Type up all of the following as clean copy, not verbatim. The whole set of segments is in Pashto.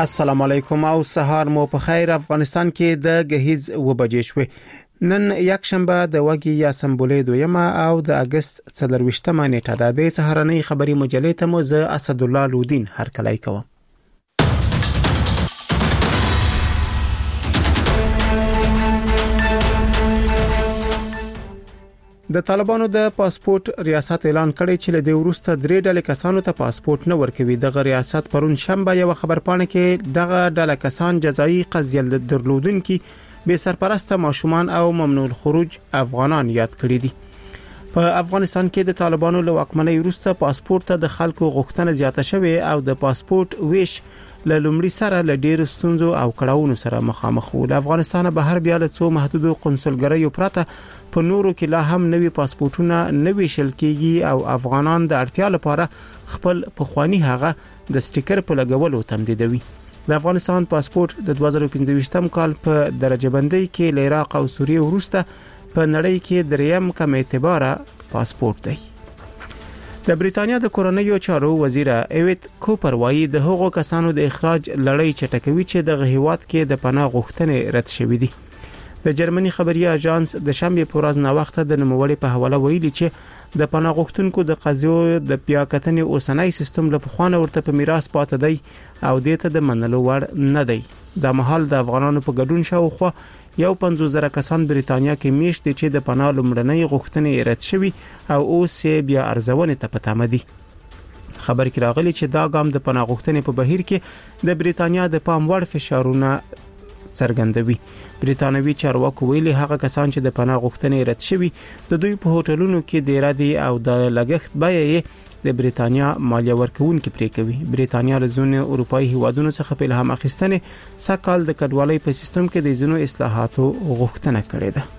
السلام علیکم او سهار مو په خیر. افغانستان کې د غهیز وبجې شوې. نن یک شنبه د وګي یا سمبولې دویمه او د اگست 24مه نیټه ده. د سهارنۍ خبري مجلې ته مو زه اسد الله لودین هرکلی کوم. د طالبانو د پاسپورت ریاست اعلان کړی چې له دې وروسته درې ډلې کسانو ته پاسپورت نه ورکوي. د ریاست پرون شنبه یو خبرپاڼه کې دغه ډله کسان جزایي قضیه درلودونکي به سرپرست ماشومان او ممنوع الخروج افغانان یاد کړی دي. په افغانستان کې د طالبانو له واکمنۍ وروسته پاسپورت ته د خلکو غوښتنه زیاته شوې او د پاسپورت ویش له لومړي سره له ډېر ستونزو او کړاوونو سره مخامخ وو. له افغانستان بهر بیا له څو محدودو قنصلګریو پرته په نورو کې لا هم نوي پاسپورتونه نوي شل کېږي او افغانان د اړتیا لپاره خپل پخوانی هغه د سټیکر په لګولو تمدیدوي. د افغانستان پاسپورت د 2015 کال په درجه بندۍ کې له عراق او سوریه وروسته په نړۍ کې دریم کم اعتباره پاسپورت دی. د بریتانیا د کورنیو چارو وزیر ایویت کوپر وایي د هغو کسانو د اخراج لړۍ چټکوي چې د هیواد کې د پناه غوښتنې رد شوې دي. د جرمني خبري اژانس د شنبه په ورځ نا وخت د نوموړي په حواله ویلي چې د پناه غوښتونکو د قضیو د پیاکتنې اوسنۍ سیستم له پخوانه ورته په میراث پاتې دی او دته د منلو وړ نه دی. د محل د افغانانو په ګډون شاوخوا یو 50,000 کسان بریتانیا کې میشت دي چې د پناه لومړنۍ غوښتنې رد شوي او اوس بیا ارزونه ته پاتې دي. خبر کې راغلی چې دا ګام د پناه غوښتنې په بهیر کې د بریتانیا د پام وړ فشارونه څرګندوي. بریتانوي چارواکو ویلي هغه کسان چې د پناه غوښتنې رد شوي د دوی په هوټلونو کې ډیر دي او د لګښت بیه د بریتانیا مالیه ورکوونکي پرې کوي. بریتانیا له ځینو اروپאי هیوادونو څخه په الهام اخیستنې سکهال د کډوالۍ په سیستم کې د ځینو اصلاحاتو غوښتنه کړې ده.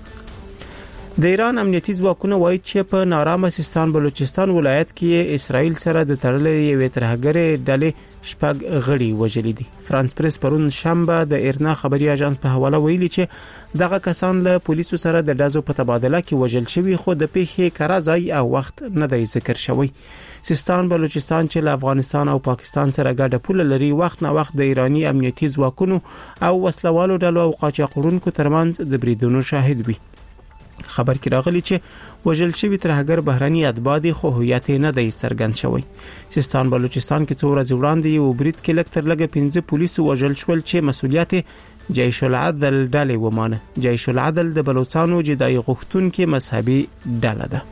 د ایران امنیتي ځواکونه وایي چې په نارامه سیستان بلوچستان ولایت کې اسرائیل سره د تړلې یوې ترهګرې ډلې شپږ غړي وژلي دي. فرانس پریس پرون شنبه د ایرنا خبري اژانس په حواله ویلي چې دغه کسان له پولیسو سره د ډزو په تبادله کې وژل شوي خو د پیښې کارا ځای او وخت نه دی ذکر شوی. سیستان بلوچستان چې له افغانستان او پاکستان سره ګډه پوله لري وخت نه وخت د ایرانی امنیتي ځواکونو او وسلوالو ډلو او قاچاقونکو ترمنځ د بریدونو شاهد وي. خبر کې راغلی چې وژل شوی ترهګر بهراني اتباع دي خو هویت نه دی څرګند شوی. سیستان بلوچستان کې څو ورځې وړاندې یو برید کې لکتر لګه 15 پولیسو وژل شول چې مسولیت جیش العدل ډلې ومانه. جیش العدل د بلوچستانو جدای غوښتونکو مذهبي ډله ده.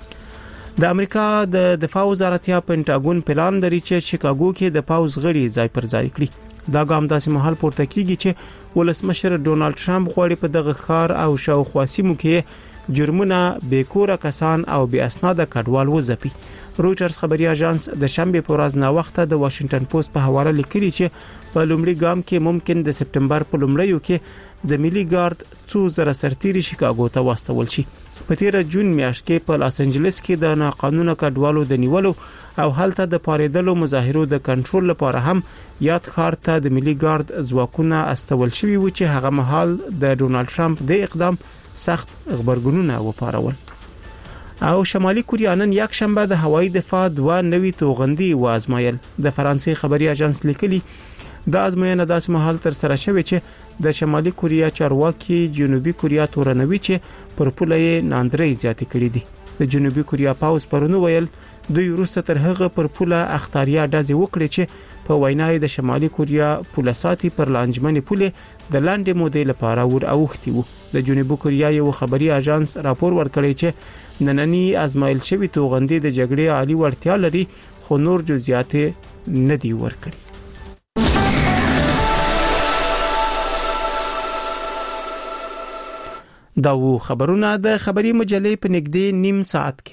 د امریکا د دفاع وزارت یا پینټاګون پلان لري چې شیکاګو کې د پاوز غړي ځای پر ځای کړي. دا ګام داسې مهال پورته کیږي چې ولسمشر ډونالد ټرمپ غواړي په دغه ښار او شاوخوا سیمو کې جرمونه بیکوره کسان او بې اسناده کډوال وځپي. رويټرز خبري اژانس د شنبه په ورځ نا وخت د واشنگټن پوسټ په حواله لیکلي چې په لومړي ګام کې ممکن د سپټمبر په لومړیو کې د ملي ګارد 2,000 سرتیري شیکاګو ته واستول شي. په 13 جون میاشت کې په لاس انجلس کې د ناقانونه کډوالو د نیولو او هلته د پاریدلو مظاهرو د کنټرول لپاره هم یاد ښار ته د ملي ګارد ځواکونه استول شوي و چې هغه مهال د ډونالد ټرمپ د اقدام سخت خبرګونونه وپارول. او شمالي کوریا نن یک شنبه د هوایي دفاع 2 نوي توغندي وازمایل. د فرانسې خبري اژانس لیکلي د ازموینه داس مهال تر سره شوی چې د شمالي کوریا چارواکي جنوبي کوریا تورنوي چې پر پوله ناندري زیاتې کړې دي. د جنوبي کوریا پاوز پرونو ویل دوی وروسته تر هغه پر پوله اختاریا ډزې وکړي چې په وینای د شمالي کوریا پوله ساتي پر لانجمنې پوله د لاندې مودې لپاره ور اوختي وو. د جنوبي کوریا یو خبري اژانس راپور ورکړی چې نننی ازمایل شوی توغندي د جګړې عالی وړتیا لري خو نور جزئیات نه دی ورکړي. دا و خبرونه د خبري مجلې په نږدې نیم ساعت کې.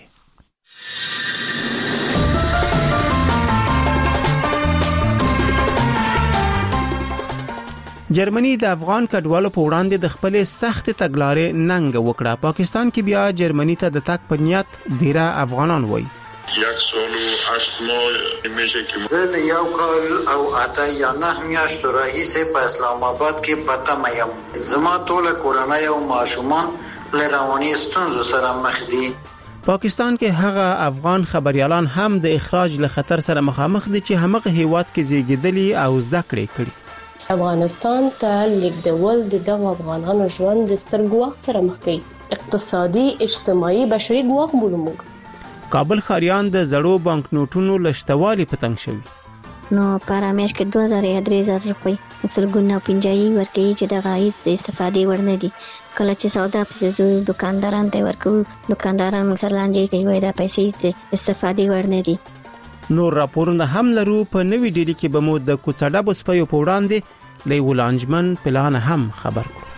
جرمني د افغان کډوالو په وړاندې د خپل سخت تګلارې ننګ وکړه. پاکستان کې بیا جرمني ته د تک په نیت ډیره افغانان وایي. یک سال و 8 ماه میشه که زن یو کال او 8 یا 9 میاشتو رئیس په اسلام آباد کې پته میم زما ټول کورنۍ او ماشومان له رواني ستونزو سره مخ دي. پاکستان کې هغه افغان خبريالان هم د اخراج له خطر سره مخامخ دي چې همغه هیواد کې زیږیدلي او زده کړې کړي. افغانستان ته لیږدول د دغه افغانانو ژوند د ستر ګواښ سره مخ کوي. اقتصادي، اجتماعي، بشري ګواښ بولو موږ. کابل خاریان د زړو بانک نوټونو لشتوالي پتنګ شوی. نو پرامیش کې 2000 یا 3000 روپۍ سلګونه پنځایي ورکوي چې د غایز د استفادې ورنه دي. کله چې سودا پسې دکانداران ته ورکو، دکانداران سره لانجې کوي وای دا پیسې د استفادې ورنه دي. نور راپورونه هم لرو. په نوې ډیلی کې به مو د کوڅډا بوسپیو په وړاندې له ولانجمن پلان هم خبر کړو.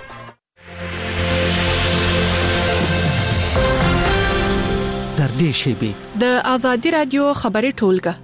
تر دې شیبې د آزادی رادیو خبري ټولګه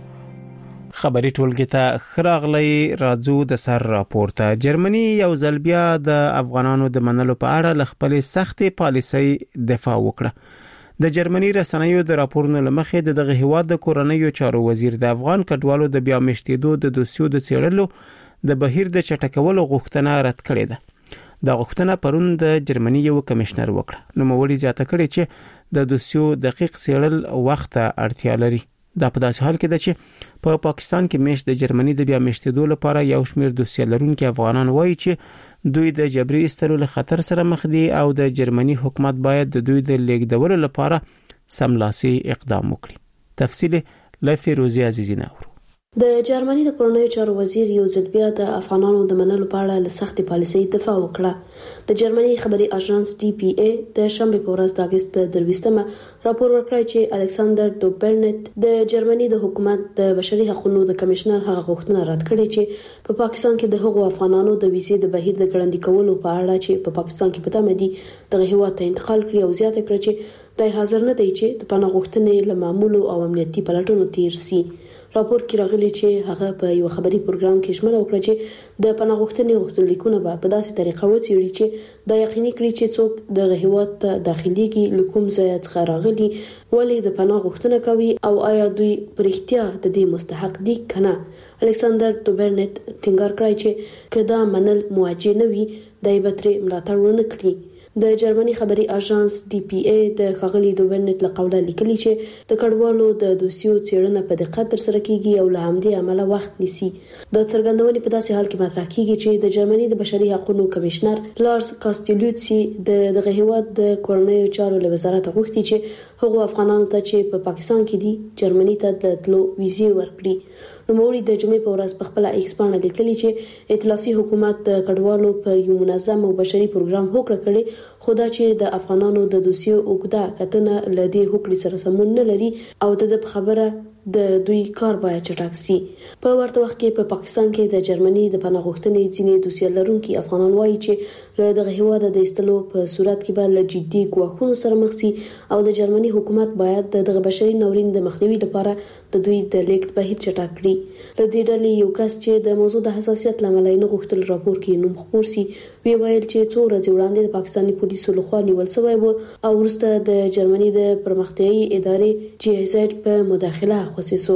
خبري ټولګه ته خراغلی راځو د سر راپورته. جرمني یو ځل بیا د افغانانو د منلو په اړه ل خپل سختې پالیسۍ دفاع وکړه. د جرمني رسنیو د راپورونو لمخې دغه هیواد د کورنیو چارو وزیر د افغان کډوالو د بیا مشتیدو د دوسیو د څېړلو د بهیر د چټکولو غوښتنه رد کړې ده. دا غوښتنه پرون د جرمني یو کمشنر وکړه. نو مولوی زیاته کړي چې د دوسیو دقیق څېړل وخت اړتیا لري. دا په داسې حال کې ده چې په پاکستان کې مېشت د جرمني د بیا مشتیدو لپاره یو شمېر دوسیه لرونکي افغانان وایي چې دوی د جبري ایستلو له خطر سره مخ دي او د جرمني حکومت باید د دوی د لیږدولو لپاره سملاسي اقدام وکړي. تفصیل له فیروزي عزیزی نور. د جرمني د کورنیو چارو وزیر یو ځل بیا د افغانانو د منلو په اړه له سختې پالیسۍ دفاع وکړه. د جرمني خبري اژانس DPA د شنبه په ورځ د اگست په 23مه راپور ورکړی چې الکساندر دوبرنت د جرمني د حکومت د بشري حقوقو د کمشنر هغه غوښتنه رد کړې چې په پاکستان کې د هغو افغانانو د ویزې د بهیر د ګړندي کولو په اړه چې په پاکستان کې پته مدي د هیواد ته انتقال کړي او زیاته کړ چې د حاضر نه دی چې د پناه غوښتنې له معمولو او امنیتي پلټونو تیر سي. راپور کې راغلي چې هغه په یو خبري پروګرام کې ژمنه وکړه چې د پناه غوښتنې غوښتنلیکونه به په داسې طریقه وڅېړي چې دا یقیني کړي چې څوک د هیواد ته داخليږي لکوم ځای څخه راغلي، ولې د پناه غوښتنه کوي او آیا دوی پر اختیار د دې مستحق دي کنه. الکساندر دوبرنت ټینګار کړی چې کدا منل موجه نه وي دای به تر ملاتړ ونه کړي. د جرمني خبري اژانس DPA د خغلی دوبرنت له قوله لیکلي چې د کډوالو د دوسیو څېړنه په دقت تر سره کیږي او له همدې عمله وخت نیسي. د څرګندونې په داسې حال کې مطرح کیږي چې د جرمني د بشري حقوقو کمشنر لارس کاستیلیوتسي دغه هیواد د کورنیو چارو له وزارت غوښتي چې هغو افغانانو ته چې په پاکستان کې دي جرمني ته د تلو ویزې ورکړي. نوموړي د جمعې په ورځ په خپل ایکس باندې لیکلي چې ائتلافي حکومت د کډوالو پر یو منظم او بشري پروګرام هوکړه کړي، خو دا چې د افغانانو د دوسیو اوږده کتنه له دې هوکړې سره سمون نه لري او د خبره د دوی کار باید چټک سي. په ورته وخت کې په پاکستان کې د جرمني د پناه غوښتنې ځینې دوسیه لرونکي افغانان وایي چې له دغه هیواد د ایستلو په صورت کې به له جدي ګواښونو سره مخ سي او د جرمني حکومت باید دغه بشري ناورین د مخنیوي لپاره د دوی د لیږد بهیر چټک کړي. له دې ډلې یو کس چې د موضوع د حساسیت لامل نه غوښتل راپور کې نوم خپور سي وی ویل چې څو ورځې وړاندې د پاکستاني پولیسو لخوا نیول شوی و او وروسته د جرمني د پرمختیايي ادارې GIZ په مداخله خصوصو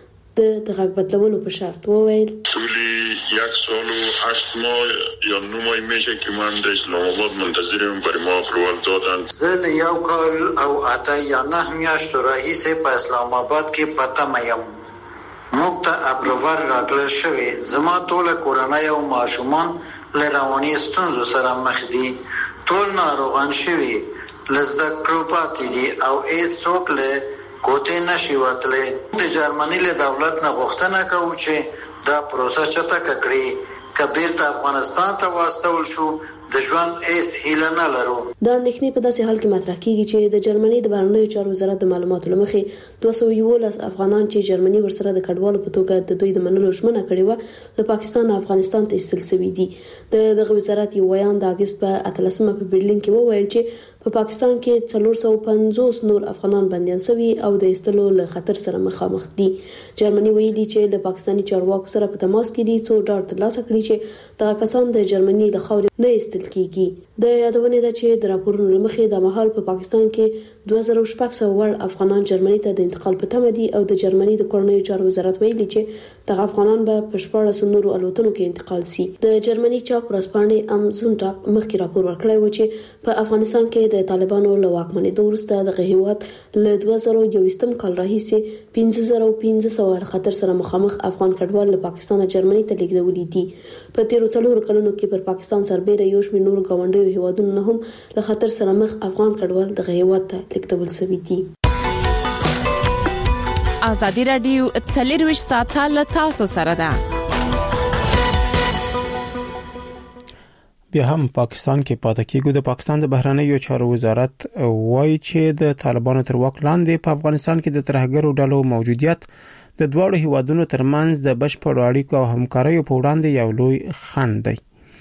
د غږ بدلولو په شرط وویل یک سال و 8 ماه یا 9 ماه میشه که من در اسلام آباد منتظرم برای ما اپروال دادن. زن یو کال او 8 یا 9 میاشت رئیس په اسلام آباد کې پته میم موږ ته اپروال راکړل شوی. زما ټول کورنۍ او ماشومان له رواني ستونزو سره مخ دي، ټول ناروغان شوي، لزده کړو پاتې دي او هیڅ څوک له کوټې نشي وتلی. د جرمني له دولت نه غوښتنه کوو چې دا پروسه چټکه کړي که بیرته افغانستان ته واستول شو د ژوند هیڅ هیله نه لرو. دا اندېښنې په داسې حال کې مطرح کیږي چې د جرمني د بهرنیو چارو وزارت د معلوماتو له مخې 211 افغانان چې جرمني ورسره د کډوالو په توګه د دوی د منلو ژمنه کړې و له پاکستان او افغانستان ته ایستل شوي دي. دغه وزارت یو بیان د اگست په 13مه په برلین کې وویل چې په پاکستان کې 450 نور افغانان بندیان شوي او د ایستلو له خطر سره مخامخ دي. جرمني ویلي چې د پاکستاني چارواکو سره په تماس کې دي څو ډاډ ترلاسه کړي چې دغه کسان د جرمني له خاورې نه ایستل اخیستل کیږي. د یادونه ده چې د راپورونو لمخې د مهال په پاکستان کې 2600 وړ افغانان جرمني ته د انتقال په تمه دي او د جرمني د کورنیو چارو وزارت ویلي چې د افغانان به په 14 نورو الوتنو کې انتقال سي. د جرمني چاپ ورځپاڼې ام زونټاګ مخکې راپور ورکړی و چې په افغانستان کې د طالبانو له واکمنۍ وروسته د هیواد له 2021 کال راهیسې 5500 خطر سره مخامخ افغان کډوال له پاکستان جرمني ته لیږدولي دي. په تیرو 4 کلونو کې پر پاکستان سربېره یو شمېر نور ګاونډیو هیوادونو نه هم له خطر سره مخ افغان کډوال د هیواد ته لیږدول شوي دي. ازادي رادیو 24 ساعته له تاسو سره ده. بیا هم پاکستان کې پاتې کېږو. د پاکستان د بهرنیو چارو وزارت وایي چې د طالبانو تر واک لاندې په افغانستان کې د ترهګرو ډلو موجودیت د دوه هیوادونو ترمنځ د بشپړ اړیکو او همکارۍ په وړاندې یو لوی خنډ دی.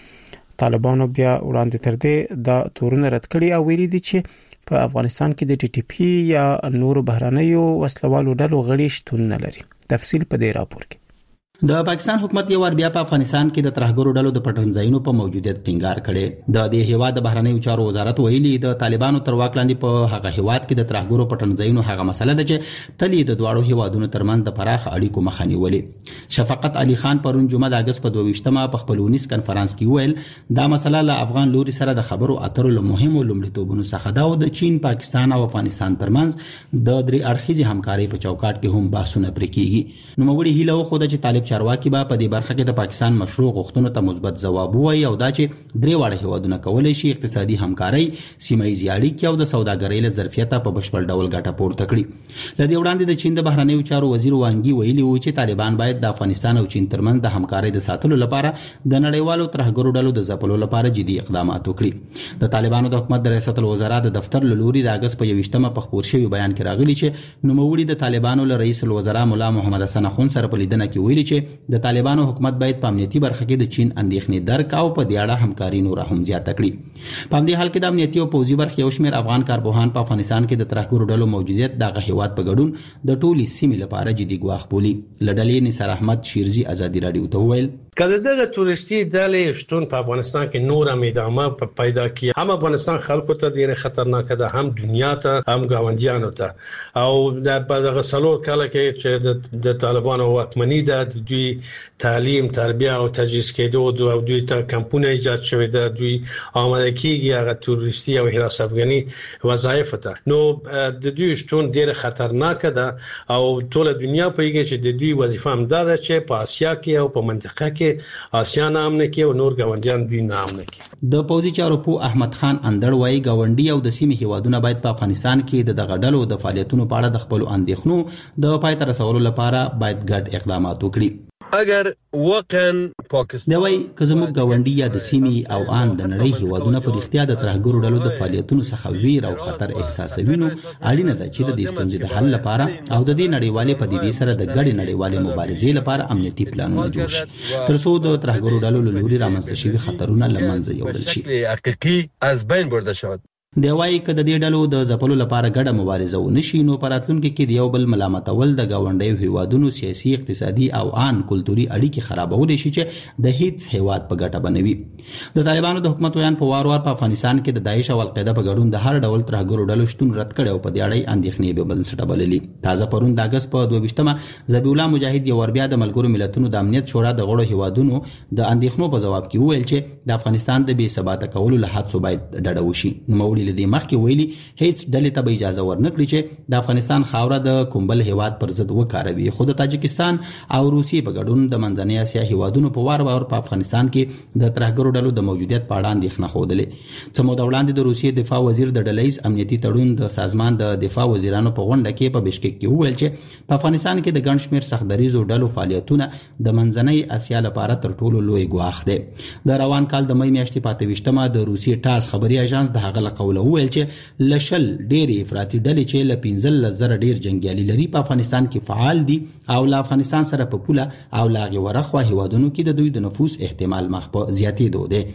طالبانو بیا وړاندې تر دې د تورونه رد کړي او ویلي دي چې په افغانستان کې د ټي ټي پی یا نورو بهرنیو وسلوالو ډلو غړي شتون نه لري. تفصیل په دې راپور کې. د پاکستان حکومت یو ور بیا په افغانستان کې د ترهګرو ډلو د پټنځایونو په موجودیت ټینګار کړي. د دې هیواد د بهرنیو چارو وزارت ویلي د طالبانو تر واک لاندې په هغه هیواد کې د ترهګرو پټنځایونو هغه مسله ده چې تلې د دوه هیوادونو ترمنځ د پراخ اړیکو مخه نیولې. شفقت علي خان پرون جمعه د اگست په 22مه په خپل 19 کانفرنس کې ویل دا مسله له افغان لوري سره د خبرو اترو له مهمو لومړیتوبونو څخه ده او د چین، پاکستان او افغانستان ترمنځ د درې اړخیزې همکارۍ په چوکاټ کې هم بحثونه پرې کیږي. نو موږ هیله وکړو چې طالب چارواکي به په دې برخه کې د پاکستان مشروع غوښتنو ته مثبت ځواب ووایي او دا چې درې واړه هیوادونه کولای شي اقتصادي همکارۍ، سیمایي اړیکې او د سوداګرۍ له ظرفیت په بشپړ ډول ګټه پورته کړي. لدې وړاندې د چین د بهرنیو چارو وزیر وانګي ویلي و چې طالبان باید د افغانستان او چین ترمنځ د همکارۍ د ساتلو لپاره د نړیوالو ترهګرو ډلو د ځپلو لپاره جدي اقدامات وکړي. د طالبانو د حکومت د ریاست الوزرا د دفتر له لوري د اگست په 21مه په خبر شوی بیان کې راغلی چې نوموړي د طالبانو له رئیس الوزرا مولا محمد حسن اخون سره په لیدنه کې ویلي چې د طالبانو حکومت باید په امنیتي برخه کې د چین اندېښنې درک او په دې اړه همکاري نور هم زیاته کړي. په همدې حال کې د امنیتي او پوځي برخې یو شمېر افغان کارپوهان په افغانستان کې د ترهګرو ډلو موجودیت دغه هیواد په ګډون د ټولي سیمې لپاره جدي ګواښ بولي. لډلې نثار احمد شیرزي ازادي رادیو ته ویل کله دغه تورستی ډلې شتون په افغانستان کې نور هم ادامه پیدا کړي. هم افغانستان خلکو ته ډیره خطرناک ده، هم دنیا ته، هم ګاونډیانو ته. او دغه څلور کاله کې چې د طالبانو واکمنۍ ده، دوی تعلیم، تربیه او تجهیز کېدو او دوی ته کمپونه ایجاد شوی ده، دوی آماده کیږي هغه تورستی او حراس افغاني وظایف ته. نو د دوی شتون ډیره خطرناک ده او ټول دنیا پیږي چې د دوی وظیفه هم ده چې په آسیا کې او په منطقه کې آسیا نام نه کې او نور ګاونډیان دي نام نه کې. د پوځي چارو په احمد خان اندړ وايي ګاونډي او د سیمې هیوادونه باید په افغانستان کې د دغه ډلو د فعالیتونو په اړه د خپل اندېښنو د پای ته رسولو لپاره باید ګډ اقدامات وکړي. اگر واقعا پاکستان دا وایي که زموږ ګاونډي یا د سیمې او ان د نړۍ هیوادونه په اړتیا د ترهګرو ډلو د فعالیتونو څخه ویر او خطر احساسوي نو اړینه ده چې د دې ستونزې د حل لپاره او د دې نړیوالې پدیدې سره د ګډې نړیوالې مبارزې لپاره امنیتي پلانونه جوړ شي ترڅو د ترهګرو ډلو له لوري رامنځته شوي خطرونه له منځه یوړل شي. حقیقي از بین برده شود. دی وايي که د دې ډلو د ځپلو لپاره ګډه مبارزه ونشي نو په راتلونکي کې د یو بل ملامتول د ګاونډیو هیوادونو سیاسي، اقتصادي او ان کلتوري اړیکې خرابولی شي چې د هیڅ هیواد په ګټه بنوي. د طالبانو د حکومت ویان په وار وار په افغانستان کې د داعش او القاعده په ګډون د هر ډول ترهګرو ډلو شتون رد کړي او په دې اړه اندېښنې به بنسټ بللي. تازه پرون د اگست په 22مه ذبیح الله مجاهد یو ور بیا د ملګرو ملتونو د امنیت شورا د غړو هیوادونو د اندېښنو په جواب کې ویل چې د افغانستان د بې ثبات کولو له حادثو باید ډډه وشي. نوموړي لدې مخکې ویلي هیڅ ډلې ته به اجازه ورنکړي چې د افغانستان خاوره د کومبل هیواد پر ضد وکاروي. خو د تاجکستان او روسیې په ګډون د منځنۍ اسیا هیوادونو په وار وار په افغانستان کې د ترهګرو ډلو د موجودیت په اړه اندېښنه خوده. څه موده وړاندې د روسیې دفاع وزیر د ډلهییز امنیتي تړون د سازمان د دفاع وزیرانو په غونډه کې په بشکک کې وویل چې په افغانستان کې د ګڼ شمېر سختدریزو ډلو فعالیتونه د منځنۍ اسیا لپاره تر ټولو لوی ګواښ دی. د روان کال د مې میاشتې په 28مه د روسیې ټاس خبري اژانس د هغه له قوله وویل چې لشل ډېری افراطي ډلې چې له 15,000 ډېر جنگیالي لري په افغانستان کې فعال دي او له افغانستان سره په پوله او لاغي ورخوا هیوادونو کې د دوی د نفوذ احتمال مخ په زیاتېدو دی.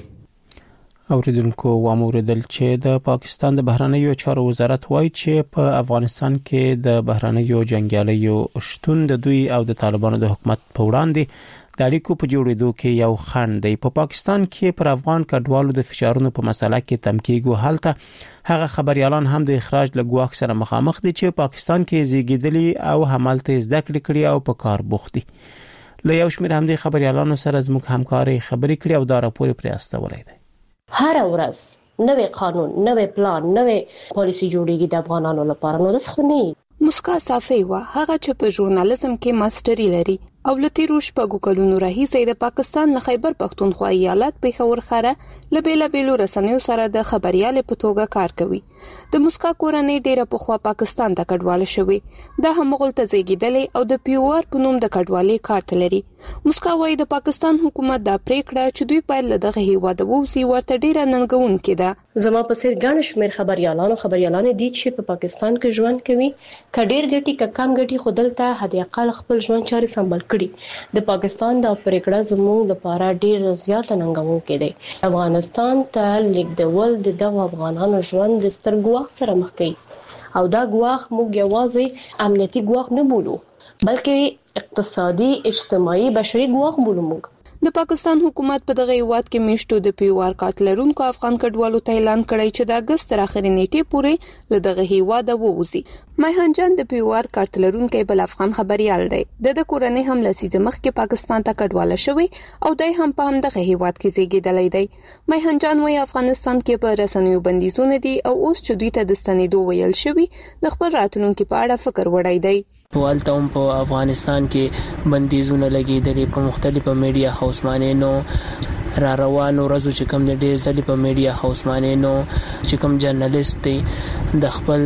اوریدونکو واموردل چې د پاکستان د بهرنیو چارو وزارت وایي چې په افغانستان کې د بهرنیو جنگیالیو شتون د دوی او د طالبانو د حکومت په وړاندې د اړیکو په جوړېدو کې یو خنډ دی. په پاکستان کې پر افغان کډوالو د فشارونو په مسله کې تمکیږي حالته هغه خبريالان هم د اخراج له ګواښ سره مخامخ دي چې پاکستان کې زیږیدلي او همالته زده کړې او په کار بوخت دي. له یو شمېر هم د خبريالانو سره زموږ همکاري خبرې کړې او دا راپور پرې استولای دی. هر ورځ نوې قانون، نوې پلان، نوې پالیسي جوړیږي د افغانانو لپاره. نو د ښونی مسکا صافی و هغه چې په ژورنالیزم کې ماستری لري او لته روش په ګوکلونو راهیسې د پاکستان له خیبر پختونخوا ایالت پیښور خره لبیلا بیلو رسنیو سره د خبريال په توګه کار کوي. د مسکا کورنۍ ډیره په خوا پاکستان ته کډواله شوی. د همغلته زیږیدلې او د پیور په نوم د کډوالۍ کارت لري. مسکا وايي د پاکستان حکومت دا پریکړه چې دوی په لدغه هیواد ووسی ورته ډیره ننګون کړه. زما په سر ګڼ شمېر خبريالان دي چې په پاکستان کې ژوند کوي. کډیر ګټي کم ګټي خودلته هدي اقل خپل ژوند چاري سمبال کړي. د پاکستان د پریکړه زموږ لپاره ډیر زیات ننګونکې دی. افغانستان ته لیکدول د افغانانو ژوند د ستر ګواښ سره مخ کوي او دا ګواښ موږ یوازې امنیتي ګواښ نه بولو بلکې اقتصادي، اجتماعي، بشري ګواښ بولو. موږ د پاکستان حکومت په دغه هیواد کې میشتو د پیوار کارت لرونکو افغان کډوالو ته اعلان کړی چې د اگست تر اخري نیټې پورې له دغه هیواد ووځي. میهان جان د پیوار کارت لرونکو بل افغان خبريال دی. د کورنۍ هم لسیزه مخکې پاکستان ته کډواله شوی او دای هم په همدغه هیواد کې زیږیدلی دی. میهان جان وايي افغانستان کې په رسنیو بندیزونه دي او اوس چې دوی ته د ستنېدو ویل شوی د خپل راتلونکو په اړه فکر وړی دی. والته هم په افغانستان کې بندیزونه لګیدلې په مختلفو میډیا هاوسمانونو را روانو ورځو چې کوم د ډېر ځلې په میډیا هاوسمانونو چې کوم جرنالیست دی د خپل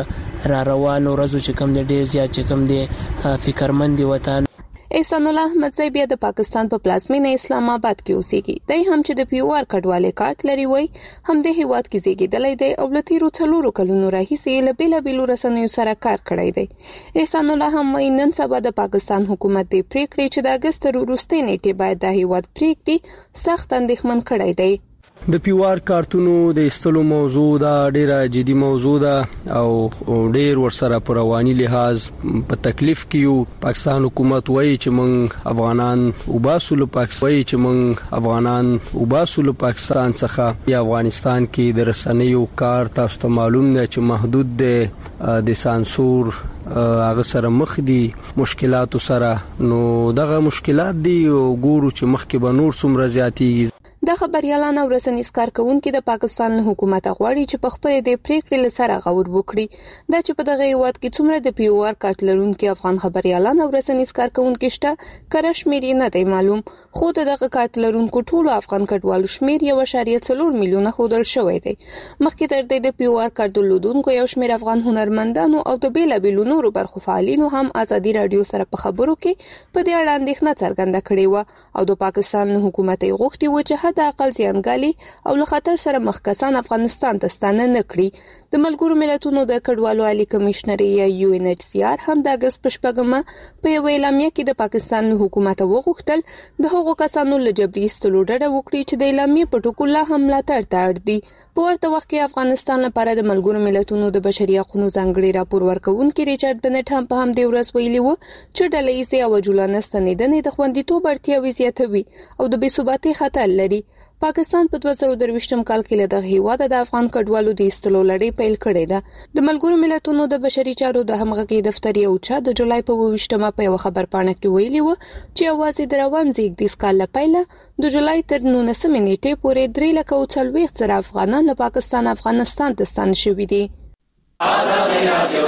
د را روانو ورځو چې کوم د ډېر زیات چې کوم دی فکرمند وطن احسان الله احمدزی بیا د پاکستان په پلازمینه اسلام آباد کې اوسېږي. دای هم چې د پیوار کډوالۍ کارت لري وای هم د هیواد کې زیږیدلی دی او لته رو څلورو کلونو راهیسې له بیلا بیلو رسنیو سره کار کړی دی. احسان الله هم وايي نن سبا د پاکستان حکومت د پریکړې چې د اگست وروستۍ نیټه باید د هیواد پریکړې سخت اندېښمن کړی دی. د پیوار کارتونو د استلو موضوع دا ډیره جدي موضوع ده او ډیر ورسره پر رواني لحاظ په تکلیف کې یو. پاکستان حکومت وایي چې موږ افغانان وباسو له پاکستان څخه. یا افغانستان کې د رسنیو کار تاسو ته معلوم نه چې محدود دی، د سانسور هغه سره مخ دي مشکلات سره. نو دغه مشکلات دي او ګورو چې مخکې به نور څومره زیاتېږي. د خبريالان او رسنیز کارکونکو د پاکستان له حکومت غواړي چې په خپل د پریکړې لسره غور وکړي. دا چې په دغه هیواد کې څومره د پیوار کارت لرونکو افغان خبريالان او رسنیز کارکونکو شته کړه شمیر نه دی معلوم. خو دغه کارت لرونکو ټول افغان کډوالو شمیر 1.4 میلیونه خودل شوی دی. مخکې تر دې د پیوار کارت لرونکو یو شمیر افغان هنرمندانو او د بیلا بیلو نورو برخو فعالینو هم ازادي رادیو سره په خبرو کې په دې اړه اندېښنه څرګنده کړې و او د پاکستان له حکومت یې غوښتي و چې د اقل زیانګالي او له خطر سره مخ کسان افغانستان ته ستانه نه کړي. د ملګرو ملتونو د کډوالو عالی کمشنر یا UNHCR هم د اگست په شپږمه په یو اعلامیه کې د پاکستان له حکومت وغوښتل د هغو کسانو له جبري ایستلو ډډه وکړي چې د اعلامیې په ټکو لا هم ملاتړ ته اړ دي. په ورته وخت کې افغانستان لپاره د ملګرو ملتونو د بشري حقوقو ځانګړي راپور ورکونکي ریچارډ بنټ هم په همدې ورځ ویلي و چې ډله‌ییزې او جولانه ستنېدنې د خوندیتوب اړتیاوې زیاتوي او د بې ثباتۍ خطر لري. پاکستان په 2023م کال کې له دغه هیواد د افغان کډوالو د ایستلو لړۍ پیل کړې ده. د ملګرو ملتونو د بشري چارو د همغږي دفتر یو چا د جولای په 28مه په یو خبرپاڼه کې ویلي و چې اوازې د روان زیږدیز کال لپاره د جولای تر 19مې نیټې پورې 340,000 افغانان له پاکستان افغانستان ته ستانه شوي دي. آزادي رادیو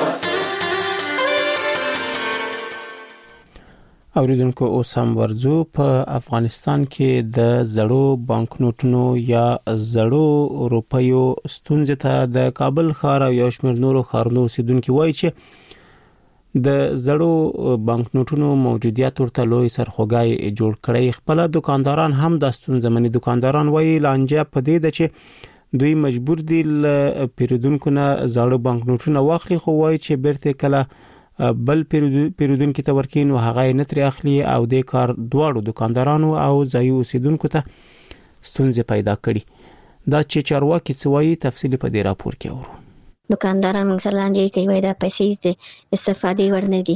اوریدونکو اوس هم ورځو په افغانستان کې د زړو بانکنوټونو یا زړو روپیو ستونزې ته د کابل ښار او یو شمېر نورو ښارونو اوسیدونکو وایي چې د زړو بانکنوټونو موجودیت ورته لوی سرخوږی جوړ کړی. خپل دکانداران هم د ستونزې مني. دکانداران وایي لانجه په دې ده چې دوی مجبور دي ل پیرودونکو نه زړو بانکنوټونه واخلي، خو وایي چې بیرته کله بل پیرودونکو ته ورکین او هغه نه تر اخلي او د کار دواړو دکاندارانو او ځایي اوسیدونکو ته ستونزې پیدا کړي. دا چې چارواکي څوایي تفصیلی په دې راپور کې اورو. دکانداران موږ سره لانجې کوي دا پیسې د استفادې ورنه دي.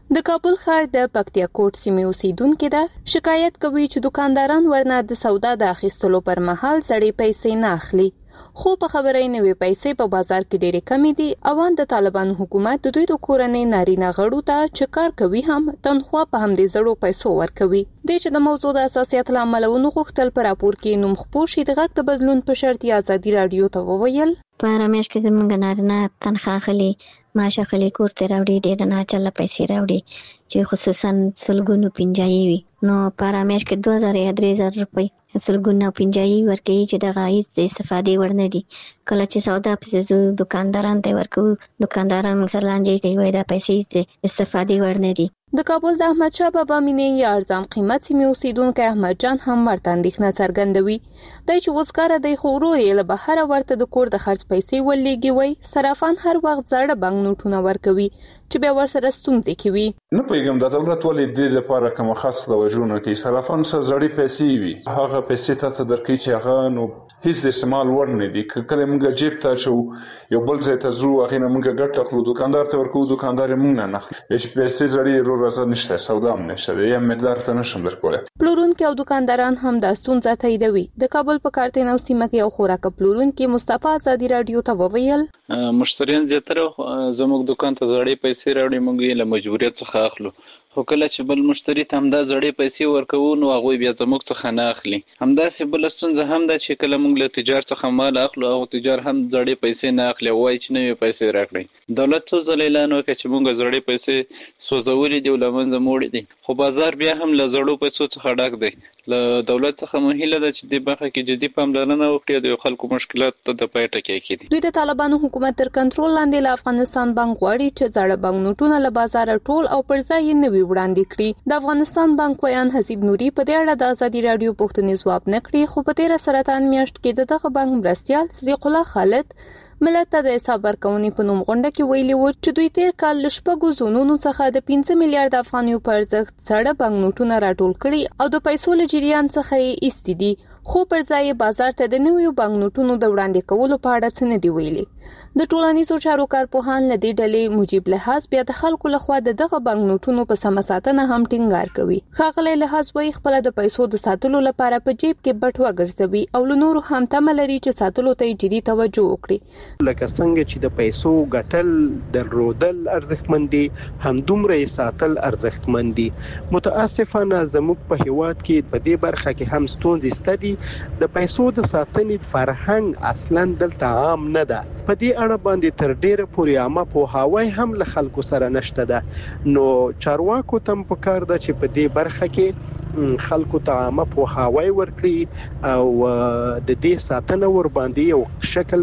د کابل ښار د پکتیا کوټ سیمې اوسیدونکو ده شکایت کوي چې دکانداران ورنه د سودا د اخیستلو پر مهال زړې پیسې نه اخلي خو په خبرې نوې پیسې په بازار کې ډېرې کمې دي او د طالبان حکومت د دوی د کورنۍ نارینه غړو ته چې کار کوي هم تنخوا په همدې زړو پیسو ورکوي د چې د موضوع د اساسیت لامل ونغښتل پر راپور کې نوم خپور شي د غږ د بدلون په شرط ازادي رادیو ته وویل په رمیش کې زمونږ نارینه تنخواه اخلي معاش اخلي کور ته راوړي ډېر نه چله پیسې راوړي چې خصوصا سلګونو پنځایي وي نو په رمیش کې 2000 یا 3000 روپۍ سلګونو پنځایي ورکوي چې د غایز د استفادې وړ نه دي کله چې سودا پسې زو دکانداران ته ورکو دکانداران موږ سره لانجې کوي دا پیسې د استفادې وړ نه دي د کابل د احمد شاه بابا مینې یا ارزان قیمت سیمې اوسیدونکو احمد جان هم ورته اندېښنه څرګندوي د چې وسکاره د خوروري له بهر ورته د کور د خرڅ پیسې ولېږي وي صرافان هر وخت زړه بانک نوټونه ورکوي چې بیا ورسره ستونزې کوي نه پیغام د دولت ولې د لپاره کوم خاص توجه کوي صرافان سره زړې پیسې وي هغه پیسې ته درکې چې هغه نو هیڅ د استعمال ور نه دي کله موږ جیب ته شو یو بل ځای ته زو هغه موږ ګټه خلو دکاندار ته ورکو دکاندار موږ نه نخلي چې پیسې زړې راځي نشته سودا هم نشته یا مقدار ته نشم درکوله پلورونکو او دکانداران هم د ستونزه تاییدوي د کابل په کارتینو سیمه کې او خوراک پلورونکو مصطفی ازادي رادیو ته وویل مشتریان زیاتره زموږ دکان ته زړې پیسې راوړي موږ یې له مجبوریت څخه اخلو خو کله چې بل مشتری ته همدا زړې پیسې ورکوو نو هغه بیا زموږ څخه نه اخلي همداسې بل ستونزه هم ده چې کله موږ له تجار څخه مال اخلو او تجار هم زړې پیسې نه اخلي وایي چې نوې پیسې راکړي دولت څو ځله اعلان وکړ چې موږ زړې پیسې سوځولې دي او له منځه موړې دي خو بازار بیا هم له زړو پیسو څخه ډک دی له دولت څخه مو هیله ده چې د برخه کې جدي پاملرنه وکړي د خلکو مشکلات ته د پای ټکی کړي دوی د طالبانو حکومت تر کنټرول لاندې له افغانستان بانک غواړي چې زړه بانک نوټونه له بازار ټول او پر ځای یې نوي وړاندې کړي د افغانستان بانک ویان حسیب نوري په دې اړه د ازادي رادیو پوښتنې ځواب نه کړی خو په 13 سرطان میاشت کې دغه بانک مرستيال صدیق الله خالد ملت ته د حساب ورکونې په نوم غونډه کې ویلي و چې دوی تیر کال له شپږو زونونو څخه د 15 میلیارډ افغانیو په ارزښت سړه بانک نوټونه راټول کړي او د پیسو له جریان څخه یې ایستې دي خو پر ځای بازار ته د نویو بانک نوټونو د وړاندې کولو په اړه څه نه دی ویلي د ټولنیزو چارو کارپوهان له دې ډلې مجيب لحاظ بیا د خلکو لخوا دغه بانک نوټونو په سم ساتنه هم ټینګار کوي ښاغلی لحاظ وایي خپل د پیسو د ساتلو لپاره په جیب کې بټ وګرځوي او له نورو هم تمه لري چې ساتلو ته جدي توجه وکړي لکه څنګه چې د پیسو ګټل درلودل ارزښتمن دي همدومره یې ساتل ارزښتمن دي متاسفانه زموږ په هیواد کې په دې برخه کې هم ستونزې شته دي د پیسو د ساتنې فرهنګ اصلا دلته عام نه ده په دې اړه باندې تر ډیره پورې عامه پوهاوی هم له خلکو سره نشته ده نو چارواکو تم پکار ده چې په دې برخه کې خلکو ته عامه پوهاوی ورکړي او د دې ساتنه ور باندې یو شکل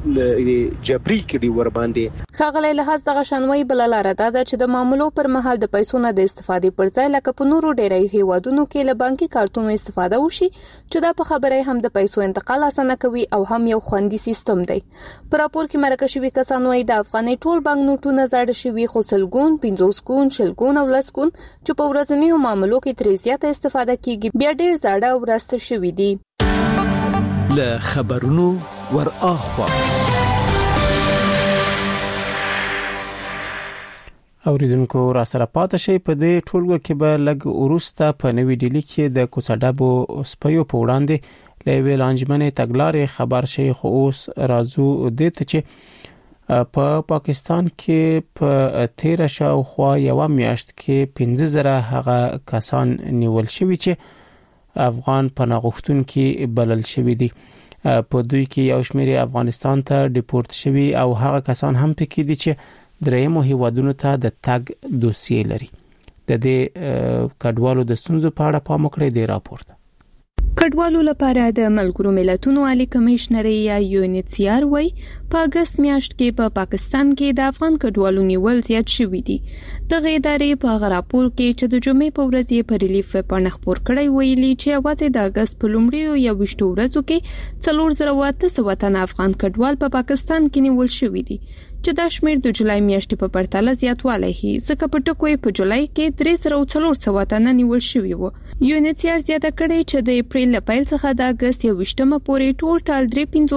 باندې جبري کړي ور باندې ښاغلی لحاظ دغه شنوي بل لاره ده چې د معاملو پر مهال د پیسو نه د استفادې پر ځای لکه په نورو ډیری هیوادونو کې له بانکي کارتونو استفاده وشي چې دا په خبره هم د پیسو انتقال اسانه کوي او هم یو خوندي سیستم دی په راپور کې مرکه شوی کسان وايي د افغاني ټول بانک نوټونه زړه شوی خو سلګون 50 ګون شلګون او لسګون چې په ورځنیو معاملو کې تر زیاته استفاده کیږي بیا ډیر زړه او راسته شوی دي له خبرونو ور اخوا اوریدونکو را سره پاتې شي په دې ټولګه کې به لګ ورسته په نوې ډیلی کې د کوڅډابو سپیو په وړاندې لوي لانجمنې تګلارې خبر شي خو اوس راځو د ته چې په پاکستان کې په 13 شاوخوا یو میاشت کې 15000 هغه کسان نیول شوی چې افغان پناهغښتون کې بلل شوی دي په دوی کې یو شمېر افغانستان ته ډیپورت شوی او هغه کسان هم پکې دي چې درېمو هیوادونو ته د تګ دوسیې لري د دې کډوالو د ستونزو په اړه پام وکړئ د راپور کډوالو لپاره د ملګرو ملتونو عالی کمشنر یا یونیسیار وای په اگست میاشت کې په پاکستان کې د افغان کډوالو نیول زیات شوی دي د غیدارې په راپور کې چې د جمعې په ورځ یې په ریلیف په خبر کړی ویلي چې اواز د اگست په لومړیو یا وشتو ورځو کې 4800 وطن افغان کډوال په پاکستان کې نیول شوی دي چې دا شمیر د جولای میاشتې په پرتله زیاتوالی هي ځکه په ټکو په جولای کې 304 تنه نیول شوي وو. یونیسیار زیاته کړې چې د اپریل له پیل څخه د اگست 28مه پورې ټول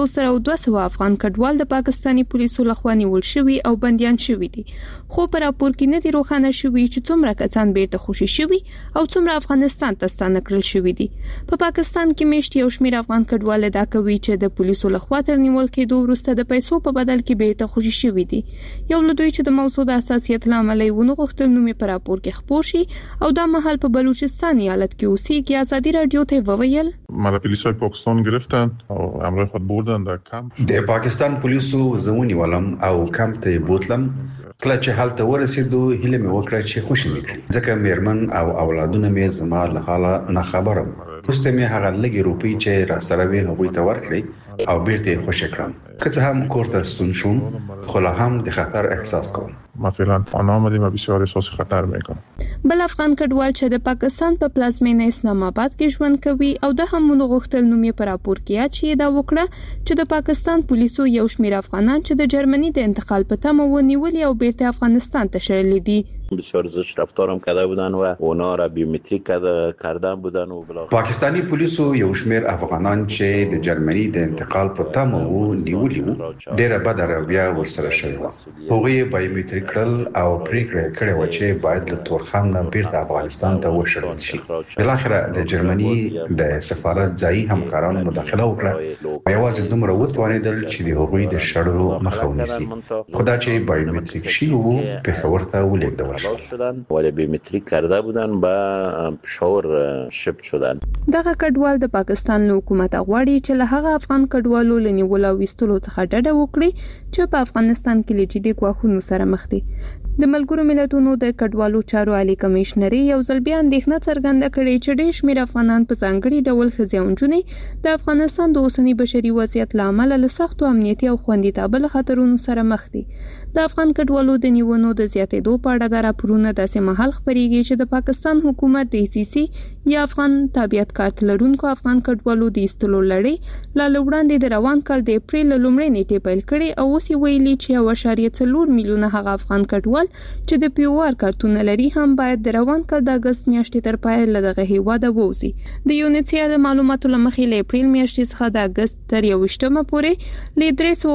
3,502 افغان کډوال د پاکستاني پولیسو لخوا نیول شوي او بنديان شوي دي. خو په راپور کې نه دي روښانه شوي چې څومره کسان بیرته خوشي شوي او څومره افغانستان ته ستانه کړل شوي دي. په پاکستان کې میشت یو شمیر افغان کډوال دا کوي چې د پولیسو لخوا تر نیول کېدو وروسته د پیسو په بدل کې بیرته خوشي شوي دي. یو لدوی چې د موضوع د اساسیت لامل یې ونه غوښتل نو په راپور کې خبر شي او دا محل په بلوچستان ایالت کې اوسېږي. آزادی رادیو ته وویل مرا پلیسای پاکستان گرفتن او امر خود بردن در کمپ. د پاکستان پولیسو زونی ولم او کمپ ته بوتلم. کله چې حالت ورسېدو هله مې وکړه چې خوشی مې کړی ځکه مېرمن او اولادونه مې زما له حاله نه خبره وروسته مې هغه لګي روپی چې را سره وې هغوی ته ورکړې او بیرته خوشی کړم. که څه هم کورته ستون شوم خو لا هم د خطر احساس کوم. مثلا آن آمدیم و بسیار احساس خطر میکنم. بل افغان کډوال چې د پاکستان په پلازمینه اسلام آباد کې ژوند کوي او د همونو غوښتل نومې پر راپور کې چې دا وکړه چې د پاکستان پولیسو یو شمیر افغانان چې د جرمنی د انتقال په تمه ونیول او بیرته افغانستان ته شړل دي. بسیار زشت رفتارم کرده بودن و اونا را بیومتریک کردن بودن و پاکستانی پولیسو یو شمیر افغانان چې د جرمنی د انتقال په تمه ونیولي وو ډیره بد رویه ورسره شوی و. هغوی بیومتریک کړل او پریکړه کړې و چې باید له تورخم نه بیرته افغانستان ته وشړل شي. بالاخره د جرمنی د سفارت ځایي همکارانو مداخله وکړه. یوازې دومره وتوانېدل چې د هغوی د شړلو مخه ونیسي. خدا چې بیومتریک شي وو په خبرته ولیدل شدن ولی بیومتریک کرده بودن با پشاور شپ شدن. دغه کډوال د پاکستان حکومت غواړي چې له هغه افغان کډوالو لنیول او وستلو څخه ډډه وکړي چې په افغانستان کې لجدي ګواښونو سره مخ دي. د ملګرو ملتونو د کډوالو چارو عالی کمشنري یو ځل بیا اندېښنه څرګنده کړې چې ډېر شمېر افغانان په ځانګړي ډول ښځې او نجونې د افغانستان د اوسني بشري وضعیت له امله له سختو امنیتي او خوندیتابه خطرونو سره مخ دي. د افغان کډوالو د نیونو د زیاتېدو په اړه د راپورونو داسې مهال خبرېږي چې د پاکستان حکومت د سیسي یا افغان تابعیت کارت لرونکو افغان کډوالو د ایستلو لړۍ لا وړاندې د روان کال د اپریل لومړۍ نیټې پیل کړې او اوس یې ویلي چې 1.4 میلیونه هغه افغان کډوال چې د پیوار کارتونه لري هم باید د روان کال د اگست میاشتې تر پای له دغه هیواده ووزي. د یونیسیار د معلوماتو لمخې له اپریل میاشتې څخه د اگست تر 28مه پورې ل